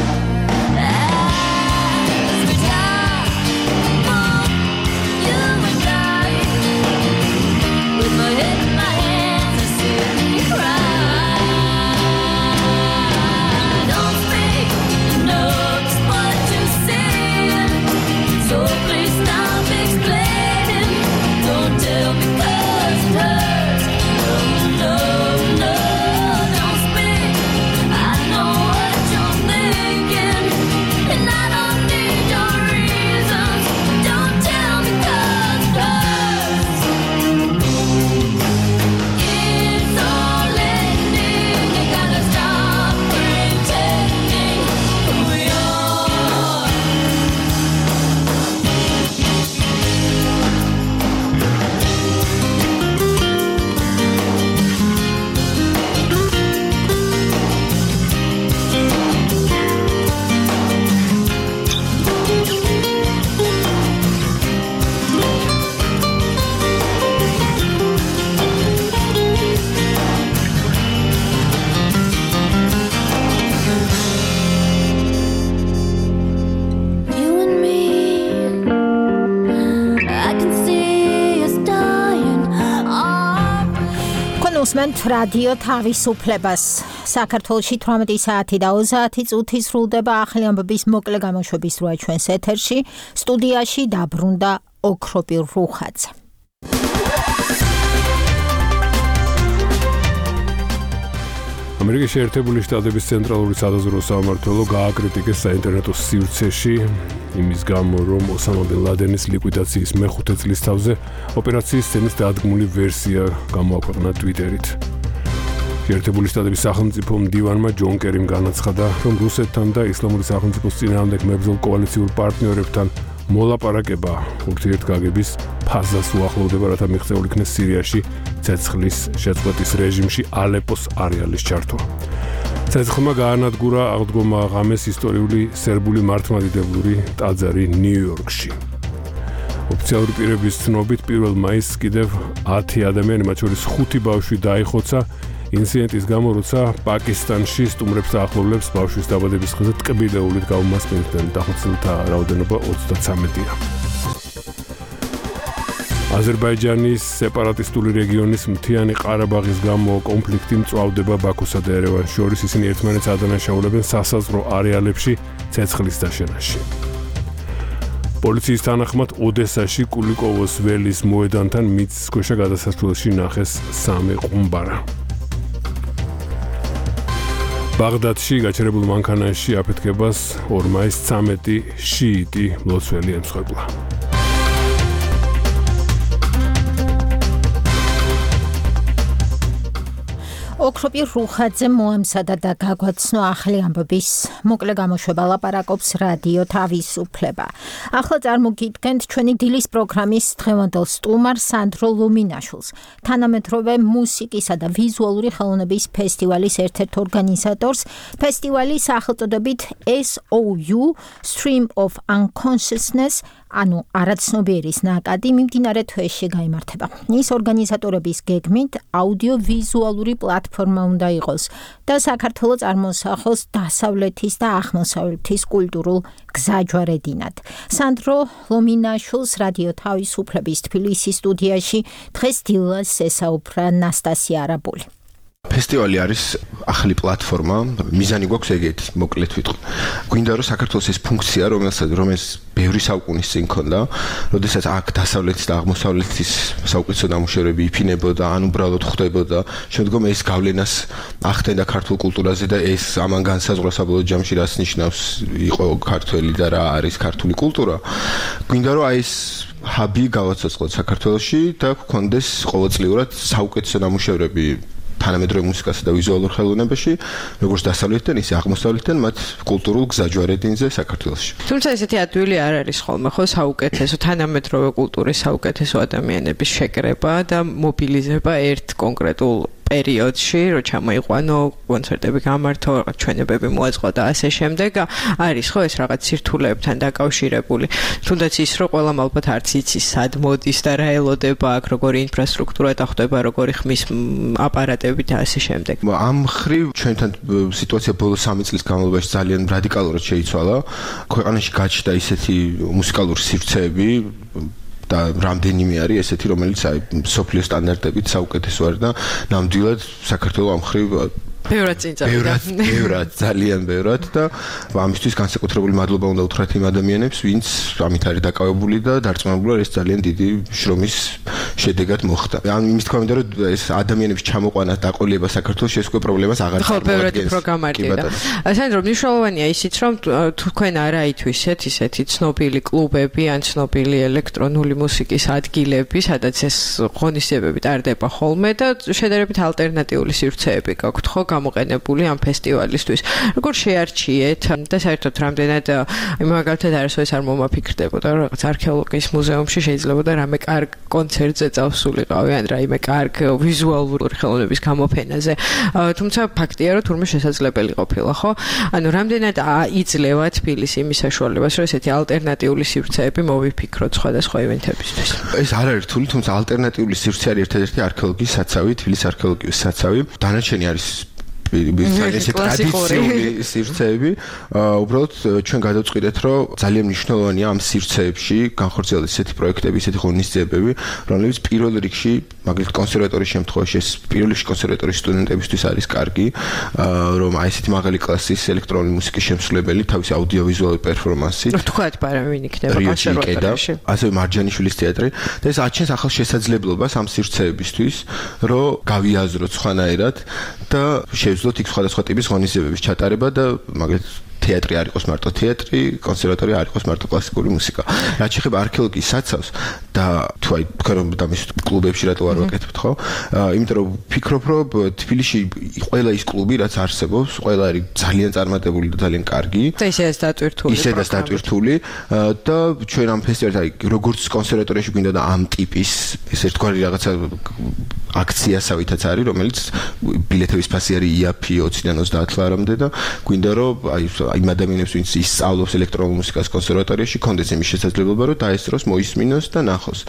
With my head in my hands, I sit and cry. Don't speak, know just what you're saying. So please stop explaining. Don't tell me 'cause it hurts. No, no, don't speak. I know what you're thinking, and I don't need your reasons. Don't tell me 'cause it hurts. It's all ending. You gotta stop pretending who you are. You and me, I can see us dying. Თქვენ უსმენთ რადიო თავისუფლებას. საქართველოში 18 საათი და 30 წუთი სრულდება ახალი ამბების მოკლე გამოშვების როა ჩვენს ეთერში. სტუდიაში დაბრუნდა ოქროპირ რუხაძე. ამერიკის შეერთებული შტატების ცენტრალური სადაზვერვო სამმართველო გააკრიტიკეს საინტერნეტო სივრცეში იმის გამო, რომ ოსამა ბენ ლადენის ლიკვიდაციის მეხუთე წლისთავზე ოპერაციის სცენის დადგმული ვერსია გამოაქვეყნა ტვიტერით. შეერთებული შტატების სახელმწიფო მდივანმა ჯონ კერიმ განაცხადა, რომ რუსეთთან და ისლამური სახელმწიფოს წინააღმდეგ მებრძოლ კოალიციურ პარტნიორებთან მოლაპარაკება ურთიერთგაგების ფაზას უახლოვდება, რათა მიღწეულ იქნეს სირიაში ცეცხლის შეწყვეტის რეჟიმში ალეპოს არეალის ჩართვა. ცეცხლმა გაანადგურა აღდგომა ღამეს ისტორიული სერბული მართლმადიდებლური ტაძარი ნიუ-იორკში. ოფიციალური პირების ცნობით 1 მაისს კიდევ 10 ადამიანი, მათ შორის 5 ბავშვი დაიხოცა ინციდენტის გამო, როცა პაკისტანში სტუმრებს და ახლობლებს ბავშვის დაბადების დღეზე ტკბილეულით გაუმასპინდნენ. დახოცილთა რაოდენობა 33-ია. აზერბაიჯანის სეპარატისტული რეგიონის მთიანი ყარაბაღის გამო კონფლიქტი მწვავდება ბაქოსა და ერევანს შორის. ისინი ერთმანეთს ადანაშაულებენ სასაზღვრო არეალებში ცეცხლის დაშენაში. პოლიციის თანახმად ოდესაში კულიკოვოს ველის მოედანთან მიწისქვეშა გადასასვლელში ნახეს 3 ყუმბარა. ბაღდადში გაჩერებულ მანქანაში აფეთქებას 2 მაისს 13 შიიტი მლოცველი ემსხვერპლა. ოქროპი რუხაძე მოამზადა და გაგვაცნო ახალი ამბების მოკლე გამოშვება ლაპარაკობს რადიო თავისუფლება. ახლა წარმოგიდგენთ ჩვენი დილის პროგრამის დღევანდელ სტუმარ სანდრო ლუმინაშვილს, თანამედროვე მუსიკისა და ვიზუალური ხელოვნების ფესტივალის ერთ-ერთ ორგანიზატორს, ფესტივალის სახელწოდებით SOU Stream of Unconsciousness, ანუ არაცნობიერის ნაკადი მიმდინარე თვეში გაიმართება. ის ორგანიზატორების გეგმით აუდიო-ვიზუალური პლატფორმა უნდა იყოს და საქართველოს წარმოსახოს დასავლეთის და აღმოსავლეთის კულტურულ გზაჯვარედინად. სანდრო ლომინაშვილს რადიო თავისუფლების თბილისის სტუდიაში დღეს დილას ესაუბრა ნასტასია არაბული. ფესტივალი არის ახალი პლატფორმა, მიზანი გვაქვს ეგეთი, მოკლედ ვიტყვი. გვინდა რომ საქართველოს ეს ფუნქცია, რომელიც ბევრი საუკუნის წინ ქონდა, როდესაც აქ დასავლეთის და აღმოსავლეთის საუკეთესო ნამუშევრები იფინებოდა, ან უბრალოდ ხვდებოდა, შემდგომ ეს გავლენას ახდენდა ქართულ კულტურაზე და ეს ამან განსაზღვრა საბოლოო ჯამში რაც ნიშნავს იყო ქართველი და რა არის ქართული კულტურა. გვინდა რომ ეს ჰაბი გავაცოცხლოთ საქართველოში და გქონდეს ყოველწლიურად საუკეთესო ნამუშევრები თანამედროვე მუსიკასა და ვიზუალურ ხელოვნებაში, როგორც დასავლეთიდან, ისე აღმოსავლეთიდან, მათ კულტურულ გზაჯვარედინზე საქართველოში. თუმცა ესეთი ადვილი არ არის ხოლმე, ხო, საუკეთესო თანამედროვე კულტურის საუკეთესო ადამიანების შეკრება და მობილიზება ერთ კონკრეტულ პერიოდში, რო ჩამოიყვანო, კონცერტები გამართო, ჩვენებები მოაწყო და ასე შემდეგ, არის ხო ეს რაღაც სირთულეებთან დაკავშირებული. თუნდაც ის, რომ ყველამ ალბათ არც იცის, სად მოდის და რა ელოდება აქ, როგორი ინფრასტრუქტურა დახვდება, როგორი ხმის აპარატები და ასე შემდეგ. ამ მხრივ ჩვენთან სიტუაცია ბოლო 3 წლის განმავლობაში ძალიან რადიკალურად შეიცვალა. ქვეყანაში გაჩნდა ისეთი მუსიკალური სივრცეები და რამდენიმე არის ესეთი, რომელიც სოფლიო სტანდარტებით საუკეთესო არის და ნამდვილად საქართველოს ამ მხრივ ბევრად წინ წავიდა. ბევრად, ძალიან ბევრად და ამისთვის განსაკუთრებული მადლობა უნდა უთხრათ იმ ადამიანებს, ვინც ამით არის დაკავებული და დარწმუნებული არის, ეს ძალიან დიდი შრომის შედეგად მოხდა. ან იმის თქმა უნდა, რომ ეს ადამიანების ჩამოყვანა და დაყოლება საქართველოს ეს უკვე პრობლემას აღარ ხო, ბევრად უფრო გამარტივდა. სანდრო, მნიშვნელოვანია ისიც, რომ თქვენ არ აითვისეთ ისეთი ცნობილი კლუბები ან ცნობილი ელექტრონული მუსიკის ადგილები, სადაც ეს ღონისძიებები ტარდება ხოლმე და შედარებით ალტერნატიული სივრცეები გაქვთ, ხო? გამოყენებული ამ ფესტივალისთვის. როგორ შეარჩიეთ და საერთოდ რამდენად მაგალითად არასოდეს არ მომაფიქრდებოდა რომ რაღაც არქეოლოგიის მუზეუმში შეიძლება და რამე კარგ კონცერტზე წავსულიყავი ან რაიმე კარგ ვიზუალური ხელოვნების გამოფენაზე. თუმცა ფაქტია რომ თურმე შესაძლებელი ყოფილა, ხო? ანუ რამდენად იძლევა თბილისი იმის საშუალებას რომ ესეთი ალტერნატიული სივრცეები მოვიფიქროთ სხვადასხვა ივენთებისთვის. ეს არ არის რთული, თუმცა ალტერნატიული სივრცე არის ერთ-ერთი არქეოლოგიის საცავი, თბილისის არქეოლოგიის საცავი. დანარჩენი არის ესეთი ტრადიციული სივრცეები, უბრალოდ ჩვენ გადავწყვიტეთ, რომ ძალიან მნიშვნელოვანია ამ სივრცეებში განხორციელდეს ესეთი პროექტები, ესეთი ღონისძიებები, რომლებიც პირველ რიგში, მაგალითად კონსერვატორიის შემთხვევაში, ეს პირველ რიგში კონსერვატორიის სტუდენტებისთვის არის კარგი, რომ აი ესეთი მაღალი კლასის ელექტრონული მუსიკის შემსრულებელი, თავისი აუდიოვიზუალური პერფორმანსით. თქვათ, მაგრამ ვინ იქნება კონსერვატორიაში? ასევე მარჯანიშვილის თეატრი და ეს აჩენს ახალ შესაძლებლობას ამ სივრცეებისთვის, რომ გავიაზროთ სხვანაირად და შევძლოთ იქ სხვადასხვა ტიპის ღონისძიებების ჩატარება და მაგალითად თეატრი არ იყოს მარტო თეატრი, კონსერვატორია არ იყოს მარტო კლასიკური მუსიკა. რაც შეეხება არქეოლოგიის საცავს და თუ აი თქვენ რომ დამის კლუბებში რატო არ ვაკეთებთ, ხო? იმიტომ რომ ფიქრობ, რომ თბილისში ყველა ის კლუბი, რაც არსებობს, ყველა არის ძალიან წარმატებული და ძალიან კარგი. და ისედაც დატვირთული. ისედაც დატვირთული და ჩვენ ამ ფესტივალზე აი როგორც კონსერვატორიაში გვინდა და ამ ტიპის ეს ერთგვარი რაღაცა აქციასავითაც არის, რომელიც ბილეთების ფასი არის იაფი 20-დან 30 ლარამდე და გვინდა რომ აი იმ ადამიანებს, ვინც ისწავლობს ელექტრონულ მუსიკას კონსერვატორიაში, კონდეს იმის შესაძლებლობა, რომ დაესწროს, მოისმინოს და ნახოს.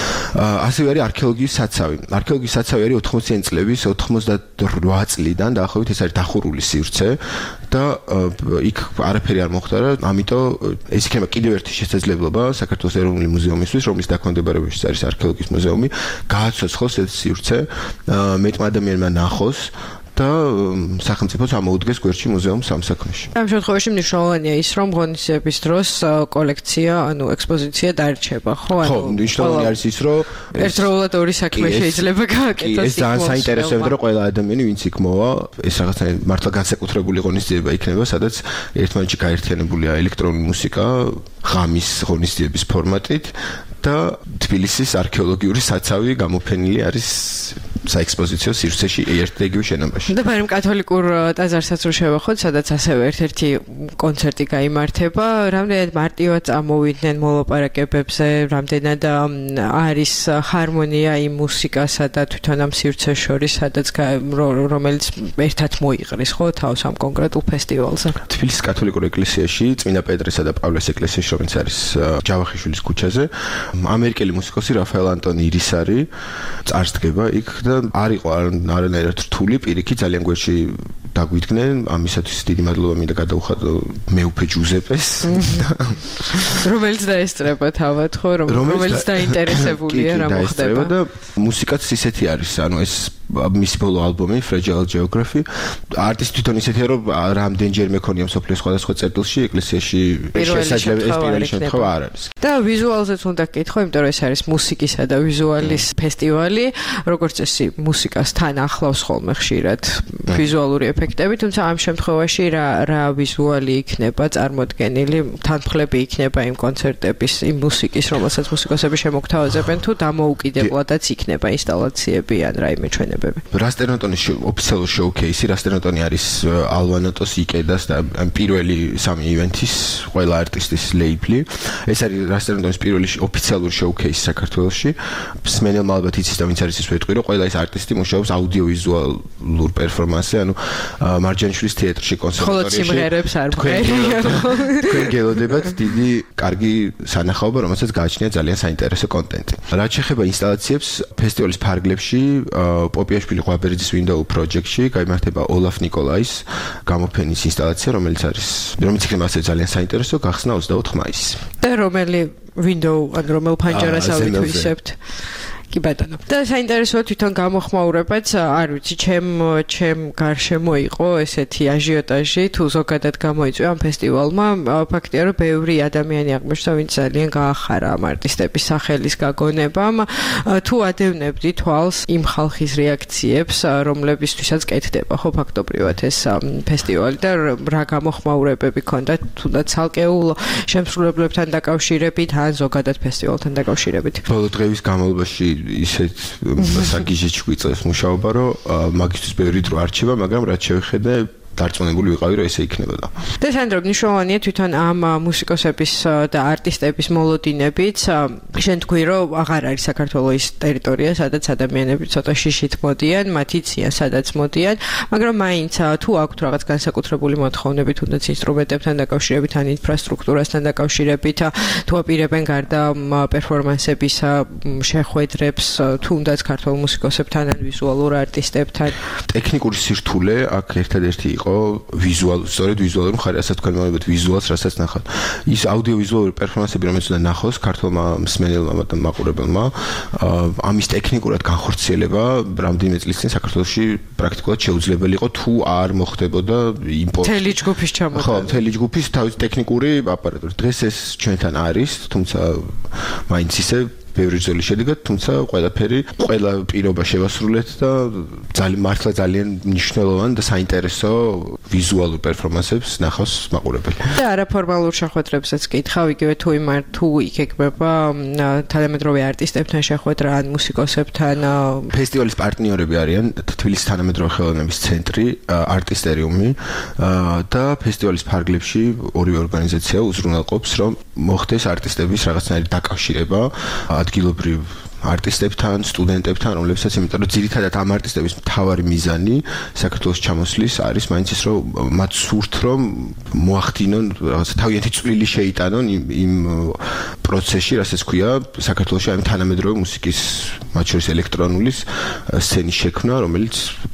ასევე არის არქეოლოგიის საცავი. არქეოლოგიის საცავი არის 80-იანი წლების 98 წლიდან დაახლოებით ეს არის დახურული სივრცე და იქ არაფერი არ მოხდარა, ამიტომ ეს იქნება კიდევ ერთი შესაძლებლობა საქართველოს ეროვნული მუზეუმისთვის, რომლის დაქვემდებარებაში არის არქეოლოგიის მუზეუმი, გააცოცხლოს ეს სივრცე, მეტმა ადამიანმა ნახოს და სახელმწიფოც ამოუდგეს გვერდში მუზეუმს ამ საქმეში. ამ შემთხვევაში მნიშვნელოვანია ის, რომ ღონისძიების დროს კოლექცია, ანუ ექსპოზიცია დარჩება, ხო? ხო, მნიშვნელოვანი არის ის, რომ ერთდროულად ორი საქმე შეიძლება გააკეთოს. ეს ძალიან საინტერესოა, რომ ყველა ადამიანი, ვინც იქ მოვა, ეს რაღაცნაირად მართლა განსაკუთრებული ღონისძიება იქნება, სადაც ერთმანეთში გაერთიანებულია ელექტრონული მუსიკა, ღამის ღონისძიების ფორმატით და თბილისის არქეოლოგიური საცავი გამოფენილი არის საექსპოზიციო სივრცეში ერთ-იგივე შენობაში. და ბარემ კათოლიკურ ტაძარსაც რო შევახოთ, სადაც ასევე ერთ-ერთი კონცერტი გაიმართება, რამდენად მარტივად წამოვიდნენ მოლაპარაკებებზე, რამდენად არის ჰარმონია იმ მუსიკასა და თვითონ ამ სივრცეს შორის, სადაც რომელიც ერთად მოიყრის, ხო, თავს ამ კონკრეტულ ფესტივალზე. თბილისის კათოლიკურ ეკლესიაში, წმინდა პეტრესა და პავლეს ეკლესიაში, რომელიც არის ჯავახიშვილის ქუჩაზე, ამერიკელი მუსიკოსი რაფაელ ანტონი ირისარი წარსდგება იქ და არ იყო არანაირად რთული, პირიქით ძალიან გვერდში დაგვიდგნენ, ამისათვის დიდი მადლობა მინდა გადაუხადო მეუფე ჯუზეპეს, რომელიც დაესწრება თავად, ხო, რომელიც დაინტერესებულია რა მოხდება და მუსიკაც ისეთი არის, ანუ ეს მის ბოლო ალბომი Fragile Geography არტისტი თვითონ ისეთია, რომ რამდენჯერმე ქონია მსოფლიოს სხვადასხვა წერტილში, ეკლესიაში შესაძლებელი ეს პირველი შემთხვევა არ არის. და ვიზუალზეც უნდა გკითხო, იმიტომ რომ ეს არის მუსიკისა და ვიზუალის ფესტივალი, როგორც წესი, მუსიკას თან ახლავს ხოლმე ხშირად ვიზუალური ეფექტები, თუმცა ამ შემთხვევაში რა ვიზუალი იქნება წარმოდგენილი, თანმხლები იქნება იმ კონცერტების, იმ მუსიკის, რომელსაც მუსიკოსები შემოგთავაზებენ, თუ დამოუკიდებლადაც იქნება ინსტალაციები ან რაიმე ჩვენებები. რასტერნოტონის ოფიციალური შოუ-ქეისი, რასტერნოტონი არის ალვანოტოს, იკედას და პირველი სამი ივენთის ყველა არტისტის ლეიბლი. ეს არის რასტერნოტონის პირველი ოფიციალური შოუ-ქეისი საქართველოში. მსმენელმა ალბათ იცის და ვინც არის ის ვეტყვი, რომ ყველა ეს არტისტი მუშაობს აუდიოვიზუალურ პერფორმანსზე, ანუ მარჯანიშვილის თეატრში, კონსერვატორიაში. ხოლო სიმღერებს არ თქვენ გელოდებათ დიდი კარგი სანახაობა, რომელსაც გააჩნია ძალიან საინტერესო კონტენტი. რაც შეეხება ინსტალაციებს, ფესტივალის ფარგლებში პოპიაშვილი ღვაბერიძის Window Project-ში გაიმართება ოლაფ ნიკოლაის გამოფენის ინსტალაცია, რომელიც იქნება ასე ძალიან საინტერესო, გახსნა 24 მაისს. და რომელი Window, ან რომელ ფანჯარას ავითვისებთ? კი ბატონო. და საინტერესოა თვითონ გამოხმაურებაც, არ ვიცი, ჩემ გარშემო იყო ესეთი აჟიოტაჟი, თუ ზოგადად გამოიწვია ამ ფესტივალმა, ფაქტია, რომ ბევრი ადამიანი აღმოჩნდა, ვინც ძალიან გაახარა ამ არტისტების სახელის გაგონებამ, თუ ადევნებდი თვალს იმ ხალხის რეაქციებს, რომლებისთვისაც კეთდება, ხო, ფაქტობრივად ეს ფესტივალი და რა გამოხმაურებები ქონდა, თუნდაც ცალკეულ შემსრულებლებთან დაკავშირებით, ან ზოგადად ფესტივალთან დაკავშირებით. ბოლო დღეების განმავლობაში ისეთ საგიჟე ჩგვიწევს მუშაობა, რომ მაგისთვის ბევრი დრო არჩევა, მაგრამ რაც შევხედე დარწმუნებული ვიყავი, რომ ესე იქნებოდა. და სანდრო, მნიშვნელოვანია თვითონ ამ მუსიკოსების და არტისტების მოლოდინებიც, შენ თქვი, რომ აღარ არის საქართველოს ტერიტორია, სადაც ადამიანები ცოტა შიშით მოდიან, მათ იციან, სადაც მოდიან, მაგრამ მაინც თუ აქვთ რაღაც განსაკუთრებული მოთხოვნები, თუნდაც ინსტრუმენტებთან დაკავშირებით, ან ინფრასტრუქტურასთან დაკავშირებით, თუ აპირებენ გარდა პერფორმანსებისა შეხვედრებს, თუნდაც ქართულ მუსიკოსებთან, ან ვიზუალურ არტისტებთან. ტექნიკური სირთულე აქ ერთადერთი იყო სწორედ ვიზუალური მხარე, ასე თქვენ მოვიდეთ ვიზუალს, რასაც ნახავთ. ის აუდიოვიზუალური პერფორმანსები, რომელიც უნდა ნახოს ქართულმა მსმენელმა და მაყურებელმა, ამის ტექნიკურად განხორციელება რამდენიმე წლის წინ საქართველოში პრაქტიკულად შეუძლებელი იყო, თუ არ მოხდებოდა იმპორტი. მთელი ჯგუფის ჩამოტანა. ხო, მთელი ჯგუფის თავისი ტექნიკური აპარატური. დღეს ეს ჩვენთან არის, თუმცა მაინც ისე ბევრი ძველი შედეგად, თუმცა ყველა პირობა შევასრულეთ და მართლა ძალიან მნიშვნელოვანი და საინტერესო ვიზუალურ პერფორმანსებს ნახავს მაყურებელი. და არაფორმალურ შეხვედრებსაც კითხავ, იგივე თუ იქნება თანამედროვე არტისტებთან შეხვედრა ან მუსიკოსებთან. ფესტივალის პარტნიორები არიან თბილისის თანამედროვე ხელოვნების ცენტრი, არტისტერიუმი და ფესტივალის ფარგლებში ორივე ორგანიზაცია უზრუნველყოფს, რომ მოხდეს არტისტების რაღაცნაირი დაკავშირება ადგილობრივ არტისტებთან, სტუდენტებთან, რომლებსაც იმიტომ რომ ძირითადად ამ არტისტების მთავარი მიზანი საქართველოს ჩამოსვლის არის მაინც ის, რომ მათ სურთ, რომ მოახდინონ რაღაც თავიანთი წვლილი შეიტანონ იმ პროცესში, რასაც ქვია საქართველოში ამ თანამედროვე მუსიკის, მათ შორის ელექტრონულის სცენის შექმნა, რომელიც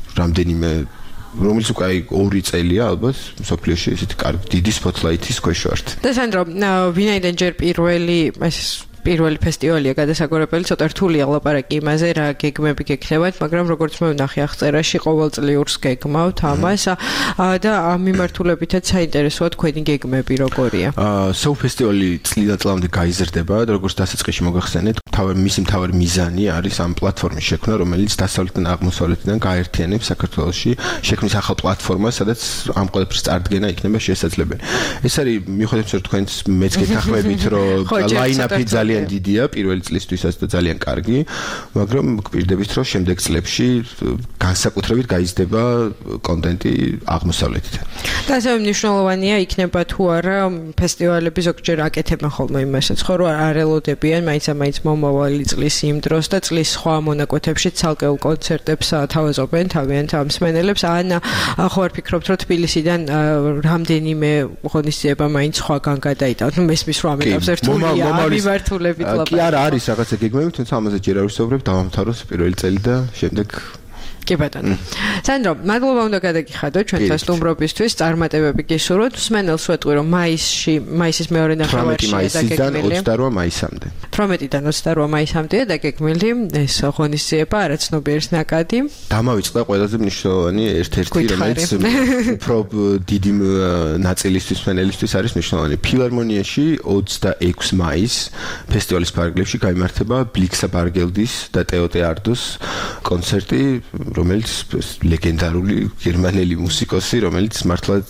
უკვე 2 წელია ალბათ მსოფლიოში ესეთი კარგი დიდი სპოტლაითის ქვეშ ვართ. და სანდრო, ვინაიდან ჯერ პირველი ეს პირველი ფესტივალია გადასაგვარებელი, ცოტა რთულია ლაპარაკი იმაზე, რა გეგმები გექნებათ, მაგრამ როგორც მე ვნახე აღწერაში, ყოველწლიურს გეგმავთ ამას და ამ მიმართულებითაც საინტერესოა თქვენი გეგმები როგორია. Soul ფესტივალი წლიდან წლამდე გაიზრდება და როგორც დასაწყისში მოგახსენეთ, მისი მთავარი მიზანი არის ამ პლატფორმის შექმნა, რომელიც დასავლეთიდან აღმოსავლეთიდან გაერთიანებს საქართველოში შექმნის ახალ პლატფორმას, სადაც ამ ყველაფრის წარდგენა იქნება შესაძლებელი. ეს არის მიუხედავად რომ თქვენს მეც გეთანხმებით, რომ ლაინაპი ძალიან დიდია პირველი წლისთვისაც და ძალიან კარგი, მაგრამ გვპირდებით რომ შემდეგ წლებში განსაკუთრებით გაიზრდება კონტენტი აღმოსავლეთიდან. და ასევე მნიშვნელოვანია იქნება თუ არა ფესტივალები ზოგჯერ აკეთებენ ხოლმე იმასაც, ხო რომ არ ელოდებიან მაინც მომავალი წლის იმ დროს და წლის სხვა მონაკვეთებში ცალკეულ კონცერტებს თავაზობენ თავიანთ მსმენელებს. ან ხო არ ფიქრობთ რომ თბილისიდან რამდენიმე ღონისძიება მაინც სხვაგან გადაიტანთ. მესმის რომ ამ ეტაპზე რთულია მიმართულებით ლაპარაკი. კი არა არის რაღაცა გეგმები, თუმცა ამაზე ჯერ არ ვისაუბრებ, დავამთავროს პირველი წელი და შემდეგ კი ბატონო. სანდრო, მადლობა უნდა გადაგიხადო ჩვენთან სტუმრობისთვის, წარმატებები გისურვოთ. მსმენელს ვეტყვი რომ მაისის მეორე ნახევარშია დაგეგმილი. 28 მაისამდე. 18-დან 28 მაისამდეა დაგეგმილი ეს ღონისძიება არაცნობიერის ნაკადი. დამავიწყდა ყველაზე მნიშვნელოვანი ერთ-ერთი რომელიც უფრო დიდი ნაწილისთვის მსმენელისთვის არის მნიშვნელოვანი. ფილარმონიაში 26 მაისს ფესტივალის ფარგლებში გაიმართება ბლიქსა ბარგელდის და ტეოტე არდოს კონცერტი, რომელიც ლეგენდარული გერმანელი მუსიკოსი, რომელიც მართლაც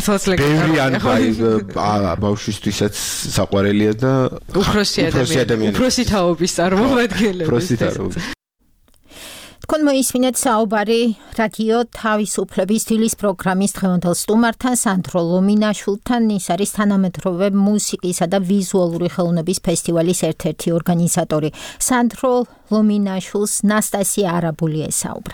ლეგენდარული ბავშვისთვისაც საყვარელია და უფროსი ადამიანი, უფროსი თაობის წარმომადგენელი. თქვენ მოისმინეთ საუბარი რადიო თავისუფლების დილის პროგრამის დღევანდელ სტუმართან სანდრო ლომინაშვილთან. ის არის თანამედროვე მუსიკისა და ვიზუალური ხელოვნების ფესტივალის ერთ-ერთი ორგანიზატორი. სანდრო ლომინაშვილს ნასტასია არაბული ესაუბრა.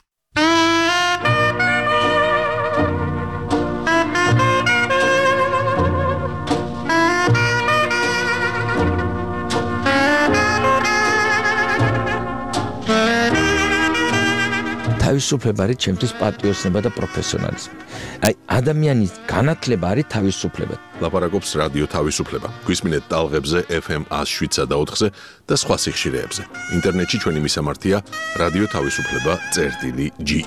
თავისუფლება არის ჩემთვის პატრიოტიზმი და პროფესიონალიზმი. აი ადამიანის განათლება არის თავისუფლება. ლაპარაკობს რადიო თავისუფლება. გვისმინეთ ტალღებზე FM 107 და 4-ზე და სხვა სიხშირეებზე. ინტერნეტში ჩვენი მისამართია რადიო თავისუფლება.ge.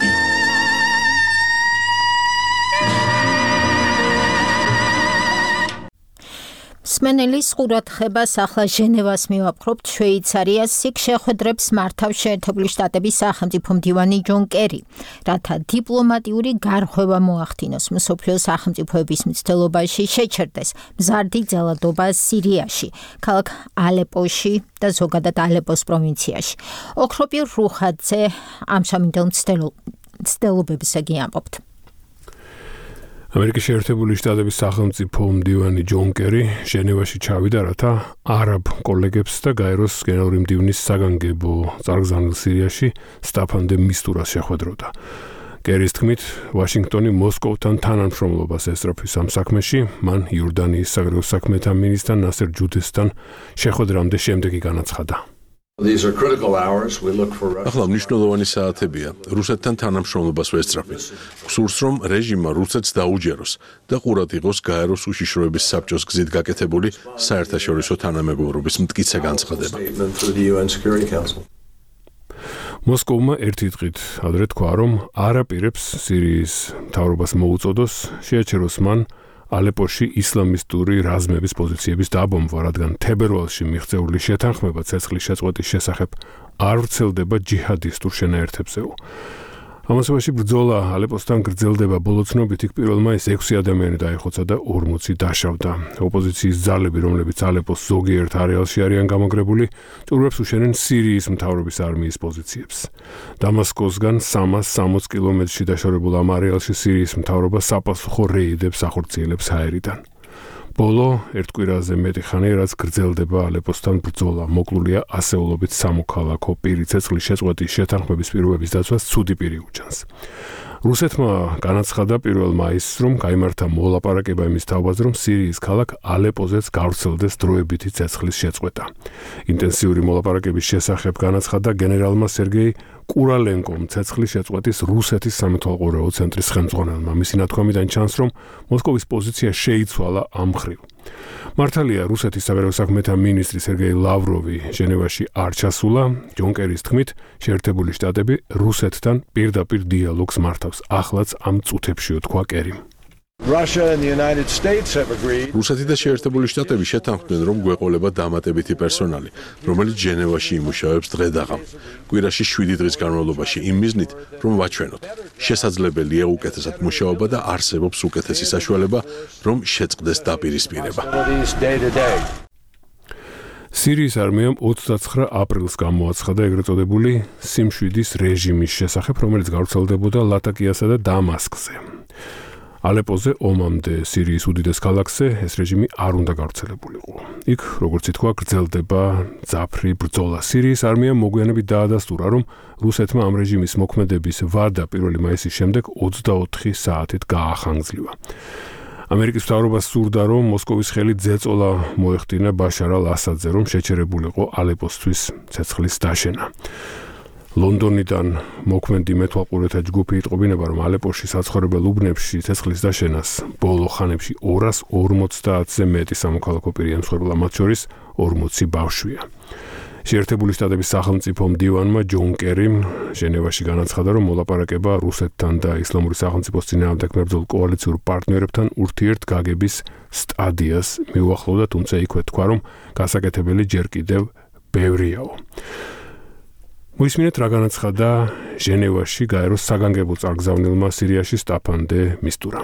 მსმენელის ყურადღებას ახლა ჟენევას მივაპყრობთ. შვეიცარიას იქ შეხვედრებს მართავს შეერთებული შტატების სახელმწიფო მდივანი ჯონ კერი, რათა დიპლომატიური გარღვევა მოახდინოს მსოფლიოს სახელმწიფოების მცდელობაში შეჩერდეს მზარდი ძალადობა სირიაში, ქალაქ ალეპოში და ზოგადად ალეპოს პროვინციაში. ოქროპირ რუხაძე ამჟამინდელ მცდელობებზე გიამბობთ. ამერიკის შეერთებული შტატების სახელმწიფო მდივანი ჯონ კერი ჟენევაში ჩავიდა, რათა არაბ კოლეგებს და გაეროს გენერალური მდივნის საგანგებო წარგზავნილ სირიაში სტაფან დე მისტურას შეხვედროდა. კერის თქმით, ვაშინგტონი მოსკოვთან თანამშრომლობას ესწრაფვის ამ საქმეში, მან იორდანიის საგარეო საქმეთა მინისტრთან ნასერ ჯუდესთან შეხვედრამდე შემდეგი განაცხადა. ახლა მნიშვნელოვანი საათებია. რუსეთთან თანამშრომლობას ვესწრაფვით. გსურს რომ რეჟიმმა რუსეთს დაუჯეროს და ყურად იყოს გაეროს უშიშროების საბჭოს გზით გაკეთებული საერთაშორისო თანამეგობრობის მტკიცე განცხადება. მოსკოვმა ერთი დღით ადრე თქვა, რომ არ აპირებს სირიის მთავრობას მოუწოდოს შეაჩეროს მან ალეპოში ისლამისტური რაზმების პოზიციების დაბომბვა, რადგან თებერვალში მიღწეული შეთანხმება ცეცხლის შეწყვეტის შესახებ არ ვრცელდება ჯიჰადისტურ შენაერთებზეო. ამასობაში ბრძოლა ალეპოსთან გრძელდება. ბოლო ცნობით იქ 1 მაისს 6 ადამიანი დაიხოცა და 40 დაშავდა. ოპოზიციის ძალები, რომლებიც ალეპოს ზოგიერთ არეალში არიან გამაგრებული, წურვებს უშენენ სირიის მთავრობის არმიის პოზიციებს. დამასკოსგან 360 კილომეტრში დაშორებულ ამ არეალში სირიის მთავრობა საპასუხო რეიდებს ახორციელებს აერიდან. ბოლო ერთ კვირაზე მეტი ხანი, რაც გრძელდება ალეპოსთან ბრძოლა, მოკლულია ასეულობით სამოქალაქო პირი ცეცხლის შეწყვეტის შეთანხმების პირობების დაცვას ცუდი პირი უჩანს. რუსეთმა განაცხადა 1 მაისს, რომ გაიმართა მოლაპარაკება იმის თაობაზე, რომ სირიის ქალაქ ალეპოზეც გავრცელდეს დროებითი ცეცხლის შეწყვეტა. ინტენსიური მოლაპარაკების შესახებ განაცხადა გენერალმა სერგეი კურალენკომ, ცეცხლის შეწყვეტის რუსეთის სამეთვალყურეო ცენტრის ხელმძღვანელმა. მისი ნათქვამიდან ჩანს, რომ მოსკოვის პოზიცია შეიცვალა ამ მხრივ. მართალია, რუსეთის საგარეო საქმეთა მინისტრი სერგეი ლავროვი ჟენევაში არ ჩასულა, ჯონ კერის თქმით, შეერთებული შტატები რუსეთთან პირდაპირ დიალოგს მართავს. ახლაც ამ წუთებში თქვა კერიმ. რუსეთი და შეერთებული შტატები შეთანხმდნენ, რომ გვეყოლება დამატებითი პერსონალი, რომელიც ჟენევაში იმუშავებს დღე-დაღამ. კვირაში 7 დღის განმავლობაში იმ მიზნით, რომ ვაჩვენოთ, შესაძლებელია უკეთესად მუშაობა და არსებობს უკეთესი საშუალება, რომ შეწყდეს დაპირისპირება. სირიის არმიამ 29 აპრილს გამოაცხადა ეგრეთ წოდებული სიმშვიდის რეჟიმის შესახებ, რომელიც გავრცელდებოდა ლატაკიასა და დამასკზე. ალეპოზე ომამდე სირიის უდიდეს ქალაქზე ეს რეჟიმი არ უნდა გავრცელებულიყო. იქ, როგორც ითქვა, გრძელდება მძაფრი ბრძოლა. სირიის არმიამ მოგვიანებით დაადასტურა, რომ რუსეთმა ამ რეჟიმის მოქმედების ვადა 1 მაისის შემდეგ 24 საათით გაახანგრძლივა. ამერიკის მთავრობას სურდა, რომ მოსკოვის ხელი ძეწოლა მოეხდინა ბაშარ ალ-ასადზე, რომ შეჩერებულიყო ალეპოსთვის ცეცხლის დაშენა. ლონდონიდან მოქმედი მეთვალყურეთა ჯგუფი იტყობინება, რომ ალეპოში საცხოვრებელ უბნებში ცეცხლის დაშენას ბოლო ხანებში 250-ზე მეტი სამოქალაქო პირი ემსხვერპლა, მათ შორის 40 ბავშვია. შეერთებული შტატების სახელმწიფო მდივანმა ჯონ კერიმ ჟენევაში განაცხადა, რომ მოლაპარაკება რუსეთთან და ისლამური სახელმწიფოს წინააღმდეგ მებრძოლ კოალიციურ პარტნიორებთან ურთიერთგაგების სტადიას მიუახლოვდა, თუმცა იქვე თქვა, რომ გასაკეთებელი ჯერ კიდევ ბევრიაო. მოისმინეთ, რა განაცხადა ჟენევაში გაეროს საგანგებო წარგზავნილმა სირიაში სტაფან დე მისტურამ.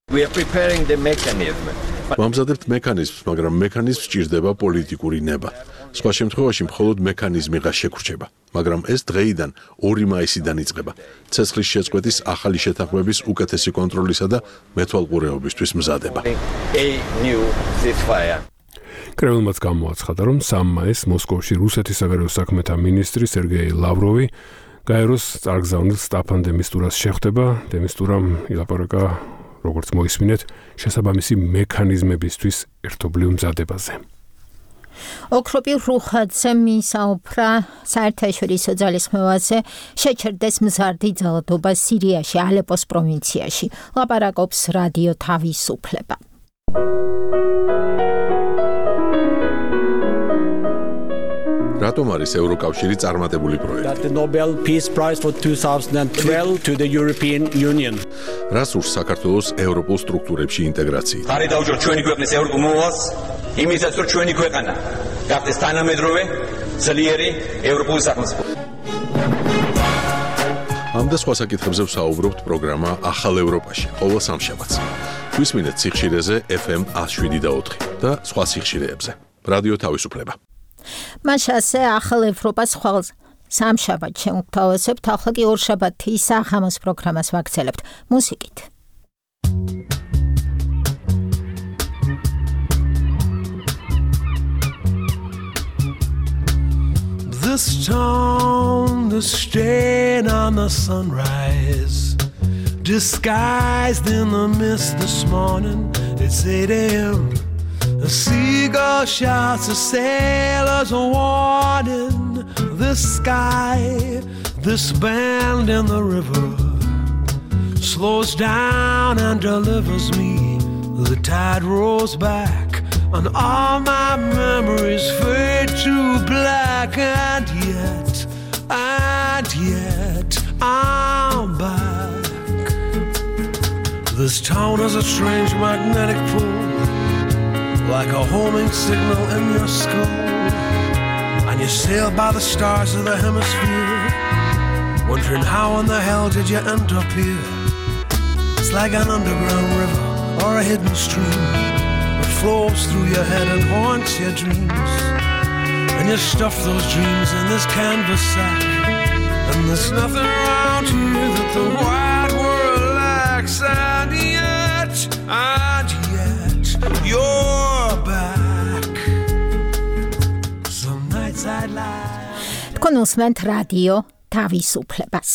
ვამზადებთ მექანიზმს, მაგრამ მექანიზმს სჭირდება პოლიტიკური ნება. სხვა შემთხვევაში მხოლოდ მექანიზმიღა შეგრჩება, მაგრამ ეს დღეიდან 2 მაისიდან იწყება. ცეცხლის შეწყვეტის ახალი შეთანხმების უკეთესი კონტროლისა და მეთვალყურეობისთვის მზადება. კრემლმაც გამოაცხადა, რომ 3 მაისს მოსკოვში რუსეთის საგარეო საქმეთა მინისტრი სერგეი ლავროვი გაეროს წარგზავნილ სტაფან დე მისტურას შეხვდება. დე მისტურამ ილაპარაკა, როგორც მოისმინეთ, შესაბამისი მექანიზმებისთვის ერთობლივ მზადებაზე. ოქროპი რუხაძე მისაუბრა საერთაშორისო ძალისხმევაზე შეჩერდეს მზარდი ძალადობა სირიაში, ალეპოს პროვინციაში. ლაპარაკობს რადიო თავისუფლება. რატომ არის ევროკავშირი წარმატებული პროექტი? The Nobel Peace Prize for 2012 to the European Union. რას ურს საქართველოს ევროპულ სტრუქტურებში ინტეგრაციით? ხარი დავუჯეროთ ჩვენი ქვეყნის ევროპულ მოვალს, იმისაც რომ ჩვენი ქვეყანა გახდეს თანამედროვე, ძლიერი ევროპული სახელმწიფო. ამ და სხვა საკითხებზე ვსაუბრობთ პროგრამა ახალ ევროპაში, ყოველ სამშაბათს. გვისმინეთ სიხშირეზე FM 107.4 და სხვა სიხშირეებზე. რადიო თავისუფლება. მაშასე ახალ ევროპას ხვალ სამშაბათს შევთავაზებთ, ახლა კი ორშაბათის საღამოს პროგრამას ვაგრძელებთ მუსიკით. This town, the stain on the sunrise, disguised in the mist this morning. It's 8 a.m. A seagull shouts a sailor's warning. This sky, this bend in the river, slows down and delivers me. The tide rolls back, and all my memories fade to black. And yet I'm back. This town has a strange magnetic pull, like a homing signal in your skull. And you sail by the stars of the hemisphere, wondering how in the hell did you end up here. It's like an underground river or a hidden stream that flows through your head and haunts your dreams. And you stuff those dreams in this canvas sack, and there's nothing around here that the wide world lacks. And yet you're back. Some nights I'd lie. თქვენ უსმენთ რადიო თავისუფლებას.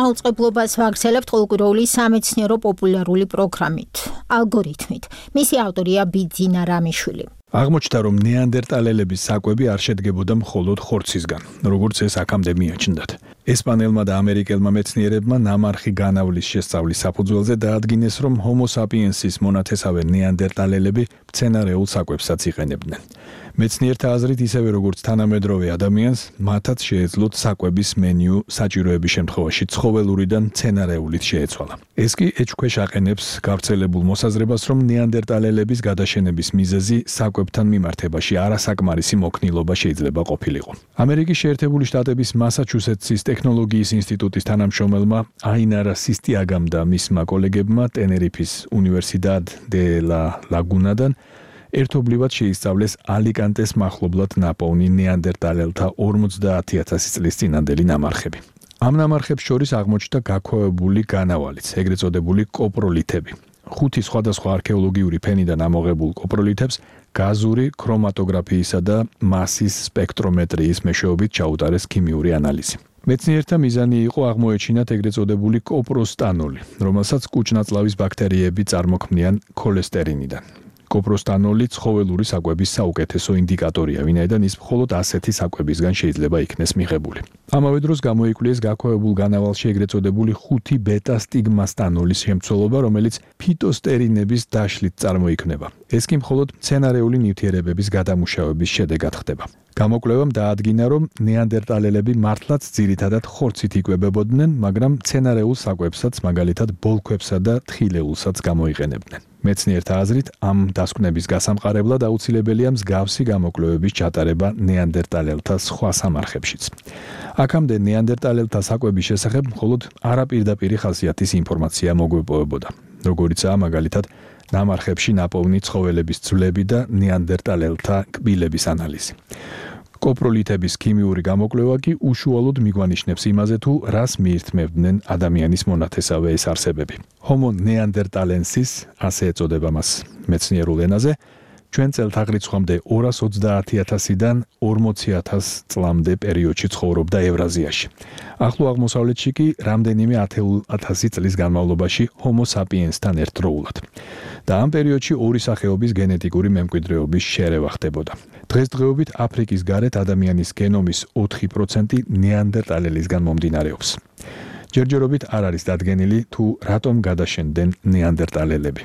მაუწყებლობას ვაგრძელებთ ყოველკვირეული სამეცნიერო პოპულარული პროგრამით, ალგორითმით. მისი ავტორია ბიძინა რამიშვილი. აღმოჩნდა, რომ ნეანდერტალელების საკვები არ შედგებოდა მხოლოდ ხორცისგან, როგორც ეს აქამდე მიაჩნდათ. ესპანელმა და ამერიკელმა მეცნიერებმა ნამარხი განავლის შესწავლის საფუძველზე დაადგინეს, რომ ჰომო საპიენსის მონათესავე ნეანდერტალელები მცენარეულ საკვებსაც იყენებდნენ. მეცნიერთა აზრით, ისევე როგორც თანამედროვე ადამიანს, მათაც შეეძლოთ საკვების მენიუ საჭიროების შემთხვევაში ცხოველურიდან მცენარეულით შეეცვალა. ეს კი ეჭვქვეშ აყენებს გავრცელებულ მოსაზრებას, რომ ნეანდერტალელების გადაშენების მიზეზი საკვებთან მიმართებაში არასაკმარისი მოქნილობა შეიძლება ყოფილიყო. ამერიკის შეერთებული შტატების მასაჩუსეტსის ტექნოლოგიის ინსტიტუტის თანამშრომელმა აინარა სისტიაგამ და მისმა კოლეგებმა ტენერიფის უნივერსიდად დე ლა ლაგუნადან ერთობლივად შეისწავლეს ალიკანტეს მახლობლად ნაპოვნი ნეანდერტალელთა 50,000 წლის წინანდელი ნამარხები. ამ ნამარხებს შორის აღმოჩნდა გაქვავებული განავალიც, ეგრეთ წოდებული კოპროლითები. 5 სხვადასხვა არქეოლოგიური ფენიდან ამოღებულ კოპროლითებს გაზური ქრომატოგრაფიისა და მასის სპექტრომეტრიის მეშვეობით ჩაუტარეს ქიმიური ანალიზი. მეცნიერთა მიზანი იყო აღმოეჩინათ ეგრეთ წოდებული კოპროსტანოლი, რომელსაც კუჭნაწლავის ბაქტერიები წარმოქმნიან ქოლესტერინიდან. კოპროსტანოლი ცხოველური საკვების საუკეთესო ინდიკატორია, ვინაიდან ის მხოლოდ ასეთი საკვებისგან შეიძლება იქნეს მიღებული. ამავე დროს გამოიკვლიეს გაქვავებულ განავალში ეგრეთ წოდებული 5 ბეტა-სტიგმასტანოლის შემცველობა, რომელიც ფიტოსტერინების დაშლით წარმოიქმნება. ეს კი მხოლოდ მცენარეული ნივთიერებების გადამუშავების შედეგად ხდება. გამოკვლევამ დაადგინა, რომ ნეანდერტალელები მართლაც ძირითადად ხორცით იკვებებოდნენ, მაგრამ მცენარეულ საკვებსაც, მაგალითად ბოლქვებსა და თხილეულსაც გამოიყენებდნენ. მეცნიერთა აზრით, ამ დასკვნების გასამყარებლად აუცილებელია მსგავსი გამოკვლევების ჩატარება ნეანდერტალელთა სხვა სამარხებშიც. აქამდე ნეანდერტალელთა საკვების შესახებ მხოლოდ არაპირდაპირი ხასიათის ინფორმაცია მოგვეპოვებოდა, როგორიცაა მაგალითად ნამარხებში ნაპოვნი ცხოველების ძვლები და ნეანდერტალელთა კბილების ანალიზი. კოპროლითების ქიმიური გამოკვლევა კი უშუალოდ მიგვანიშნებს იმაზე, თუ რას მიირთმევდნენ ადამიანის მონათესავე ეს არსებები. ჰომო ნეანდერტალენსის, ასე ეწოდება მას მეცნიერულ ენაზე, ჩვენ წელთაღრიცხვამდე 230,000-დან 40,000 წლამდე პერიოდში ცხოვრობდა ევრაზიაში. ახლო აღმოსავლეთში კი რამდენიმე 10,000 წლის განმავლობაში ჰომო საპიენსთან ერთდროულად. და ამ პერიოდში ორი სახეობის გენეტიკური მემკვიდრეობის შერევა ხდებოდა. დღესდღეობით აფრიკის გარეთ ადამიანის გენომის 4% ნეანდერტალელისგან მომდინარეობს. ჯერჯერობით არ არის დადგენილი, თუ რატომ გადაშენდნენ ნეანდერტალელები.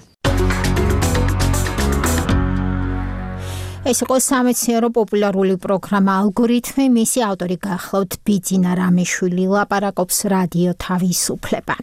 ეს იყო სამეცნიერო პოპულარული პროგრამა ალგორითმი, მისი ავტორი გახლავთ ბიძინა რამიშვილი, ლაპარაკობს რადიო თავისუფლება.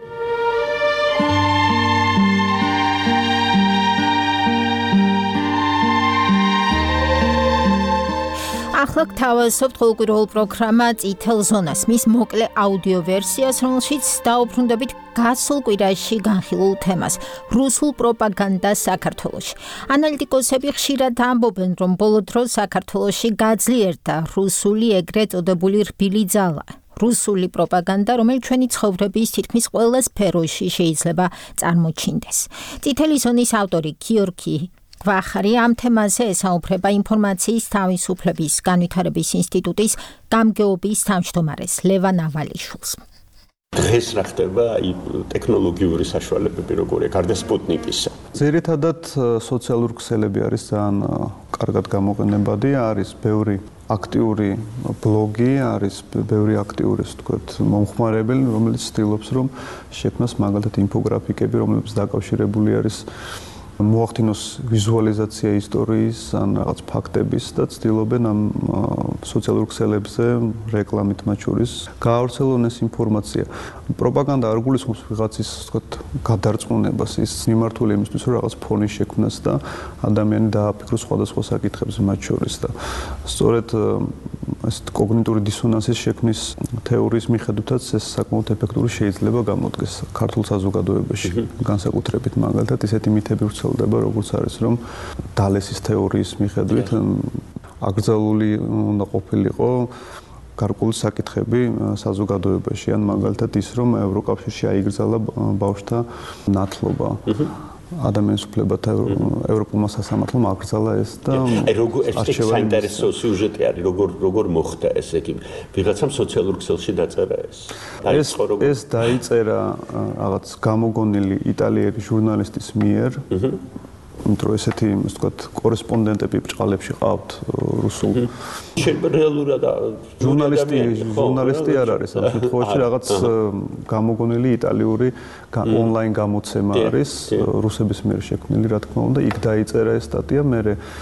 ახლა გთავაზობთ ყოველკვირეულ პროგრამა წითელ ზონას, მის მოკლე აუდიო ვერსიას, რომელშიც დაუბრუნდებით გასულ კვირაში განხილულ თემას, რუსულ პროპაგანდას საქართველოში. ანალიტიკოსები ხშირად ამბობენ, რომ ბოლო დროს საქართველოში გაძლიერდა რუსული ეგრეთ წოდებული რბილი ძალა. რუსული პროპაგანდა, რომელიც ჩვენი ცხოვრების თითქმის ყველა სფეროში შეიძლება წარმოჩინდეს. წითელი ზონის ავტორი გიორგი გვახარი ამ თემაზე ესაუბრება ინფორმაციის თავისუფლების განვითარების ინსტიტუტის გამგეობის თავმჯდომარეს ლევან ავალიშვილს. დღეს რა ხდება ტექნოლოგიური საშუალებები როგორია გარდა სპუტნიკისა. ძირითადად სოციალური ქსელები არის ძალიან კარგად გამოყენებადი, არის ბევრი აქტიური ბლოგი, არის ბევრი აქტიური, ასე ვთქვათ, მომხმარებელი, რომელიც ცდილობს რომ შექმნას მაგალითად ინფოგრაფიკები, რომლებიც დაკავშირებული არის მოახდინოს ვიზუალიზაცია ისტორიის ან რაღაც ფაქტების და ცდილობენ ამ სოციალურ ქსელებზე რეკლამით მათ შორის გაავრცელონ ეს ინფორმაცია. პროპაგანდა არ გულისხმობს ვიღაცის, ასე ვთქვათ, გადარწმუნებას, ის მიმართული იმისთვის, რომ რაღაც ფონის შექმნას და ადამიანი დააფიქროს სხვადასხვა საკითხებზე მათ შორის და სწორედ ეს კოგნიტური დისონანსის შექმნის თეორიის მიხედვითაც ეს საკმაოდ ეფექტური შეიძლება გამოდგეს ქართულ საზოგადოებაში. განსაკუთრებით მაგალითად ისეთი მითები ვრცელდება, როგორც არის რომ დალესის თეორიის მიხედვით აკრძალული უნდა ყოფილიყო გარკვეული საკითხები საზოგადოებაში, ან მაგალითად ის რომ ევროკავშირში აიგრძალა ბავშვთა ნათლობა. ადამიანის უფლებათა ევროპულმა სასამართლომ აკრძალა ეს და აი როგორ ეს საინტერესო სიუჟეტი არის როგორ მოხდა ეს იგი ვიღაცამ სოციალურ ქსელში დაწერა ეს დაიწერა რაღაც გამოგონილი იტალიელი ჟურნალისტის მიერ იმიტომ ესეთი ასე ვთქვათ კორესპონდენტები ბჭყალებში ყავთ რუსულ შეიძლება რეალურად ჟურნალისტი არ არის ამ შემთხვევაში რაღაც გამოგონილი იტალიური ონლაინ გამოცემა არის რუსების მიერ შექმნილი რა თქმა უნდა იქ დაიწერა ეს სტატია მე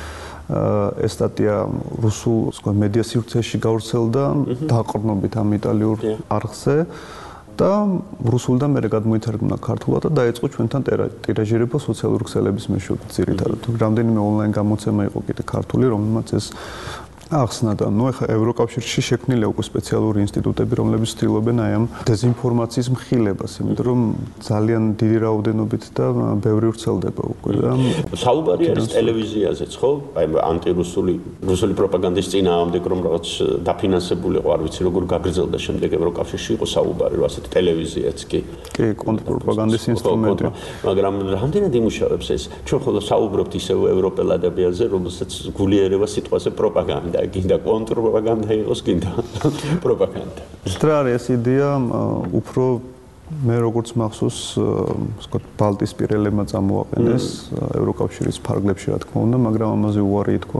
ეს სტატია რუსულ სხვა მედია სივრცეში გავრცელდა დაყრდნობით ამ იტალიურ არხზე და რუსულიდან მე გადმოითარგმნა ქართულად და დაიწყო ჩვენთან ტირაჟირება სოციალურ ქსელების მეშვეობით ძირითადად. რამდენიმე ონლაინ გამოცემა იყო კიდე ქართული, რომელმაც ეს ახსნა და ნუ ეხა ევროკავშირში შექმნილია უკვე სპეციალური ინსტიტუტები, რომლებიც ცდილობენ აი ამ დეზინფორმაციის მხილებას, იმიტომ რომ ძალიან დიდი რაოდენობით და ბევრი ვრცელდება უკვე და საუბარი არის ტელევიზიაზეც, ხო? აი რუსული პროპაგანდის წინააღმდეგ რომ რაღაც დაფინანსებული იყო, არ ვიცი როგორ გაგრძელდა შემდეგ ევროკავშირში იყო საუბარი, რომ ასეთი ტელევიზიაც კი კონტრპროპაგანდის ინსტრუმენტი. მაგრამ რამდენად იმუშავებს ეს? ჩვენ ხოლმე საუბრობთ ისევ ევროპელ ადამიანზე, რომელსაც გულიერება სიტყვაზე პროპაგანდა გინდა კონტრპროპაგანდა იყოს, გინდა პროპაგანდა. რა არის ეს იდეა უფრო მე როგორც მახსოვს, ვთქვათ, ბალტისპირელებმა წამოაყენეს ევროკავშირის ფარგლებში, რა თქმა უნდა, მაგრამ ამაზე უარი ითქვა,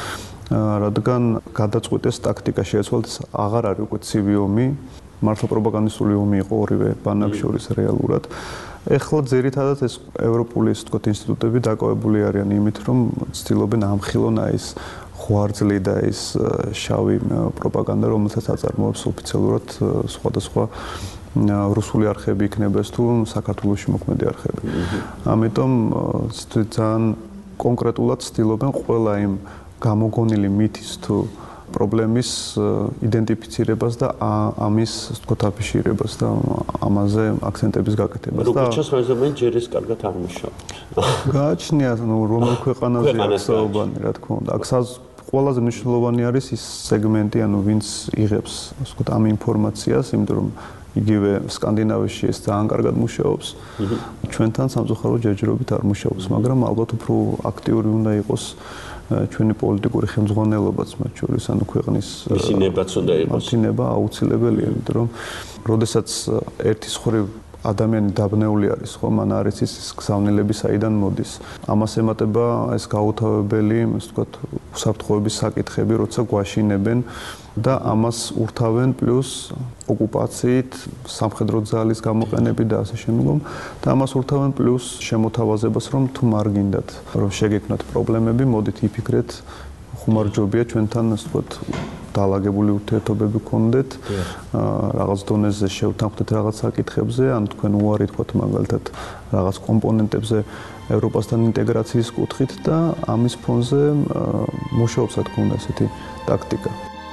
რადგან გადაწყვეტეს ტაქტიკა შეეცვალათ, აღარ არის უკვე ცივი ომი, მართლა პროპაგანდისტული ომი იყო ორივე ბანაკს შორის რეალურად. ეხლა ძირითადად ეს ევროპული ვთქვათ ინსტიტუტები დაკავებული არიან იმით, რომ ცდილობენ ამხილონ ის ხვარძლი და ის შავი პროპაგანდა, რომელსაც აწარმოებს ოფიციალურად სხვადასხვა რუსული არხები იქნება ეს თუ საქართველოში მოქმედი არხები. ამიტომ ძალიან კონკრეტულად ცდილობენ ყველა იმ გამოგონილი მითის თუ პრობლემის იდენტიფიცირებას და ამის ვთქვათ აფიშირებას და ამაზე აქცენტების გაკეთებას და როგორც შესაძლოა ჯერ ეს კარგად არ მუშაობს. გააჩნია რომელ ქვეყანაზე ახსოვანი რა თქმა უნდა. აქ ყველაზე მნიშვნელოვანი არის ის სეგმენტი, ანუ ვინც იღებს ვთქვათ ამ ინფორმაციას, იმიტომ რომ იგივე სკანდინავიაში ეს ძალიან კარგად მუშაობს. ჩვენთან სამწუხაროდ ჯერჯერობით არ მუშაობს, მაგრამ ალბათ უფრო აქტიური უნდა იყოს ჩვენი პოლიტიკური ხელმძღვანელობაც მათ შორის, ანუ ქვეყნის მისი ნებაც უნდა იყოს. ნება აუცილებელია, იმიტომ რომ როდესაც ერთის ხრივ ადამიანი დაბნეული არის, ხო, მან არის ის გზავნილები საიდან მოდის. ამას ემატება ეს გაუთავებელი, ასე ვთქვათ, უსაფრთხოების საკითხები, როცა გვაშინებენ და ამას ურთავენ პლუს ოკუპაციით, სამხედრო ძალის გამოყენებით და ასე შემდგომ და ამას ურთავენ პლუს შემოთავაზებას, რომ თუ არ გინდათ, რომ შეგექმნათ პრობლემები, მოდით იფიქრეთ, ხუმარჯობია ჩვენთან, ასე ვთქვათ, დაალაგებული ურთიერთობები გქონდეთ, რაღაც დონეზე შევთანხმდეთ რაღაც საკითხებზე, ან თქვენ უარი თქვათ მაგალითად რაღაც კომპონენტებზე ევროპასთან ინტეგრაციის კუთხით და ამის ფონზე მუშაობს, რა თქმა უნდა, ესეთი ტაქტიკა.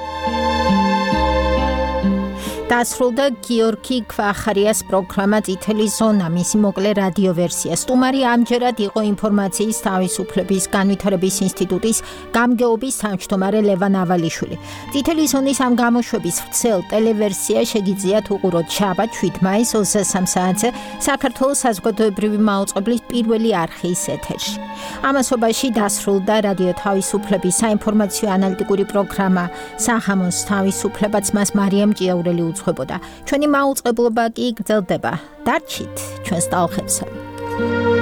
დასრულდა გიორგი ქვახარიას პროგრამა წითელი ზონა, მისი მოკლე რადიო ვერსია. სტუმარი ამჯერად იყო ინფორმაციის თავისუფლების განვითარების ინსტიტუტის გამგეობის თავმჯდომარე ლევან ავალიშვილი. წითელი ზონის ამ გამოშვების ვრცელ ტელევერსია შეგიძლიათ უყუროთ შაბათ 7 მაისს 23 საათზე საქართველოს საზოგადოებრივი მაუწყებლის პირველი არხის ეთერში. ამასობაში დასრულდა რადიო თავისუფლების საინფორმაციო ანალიტიკური პროგრამა სახამოს თავისუფლებაც მას მარიამ ჭიაურელი უძღვებოდა. ჩვენი მაუწყებლობა კი გრძელდება. დარჩით ჩვენს ტალღებზე.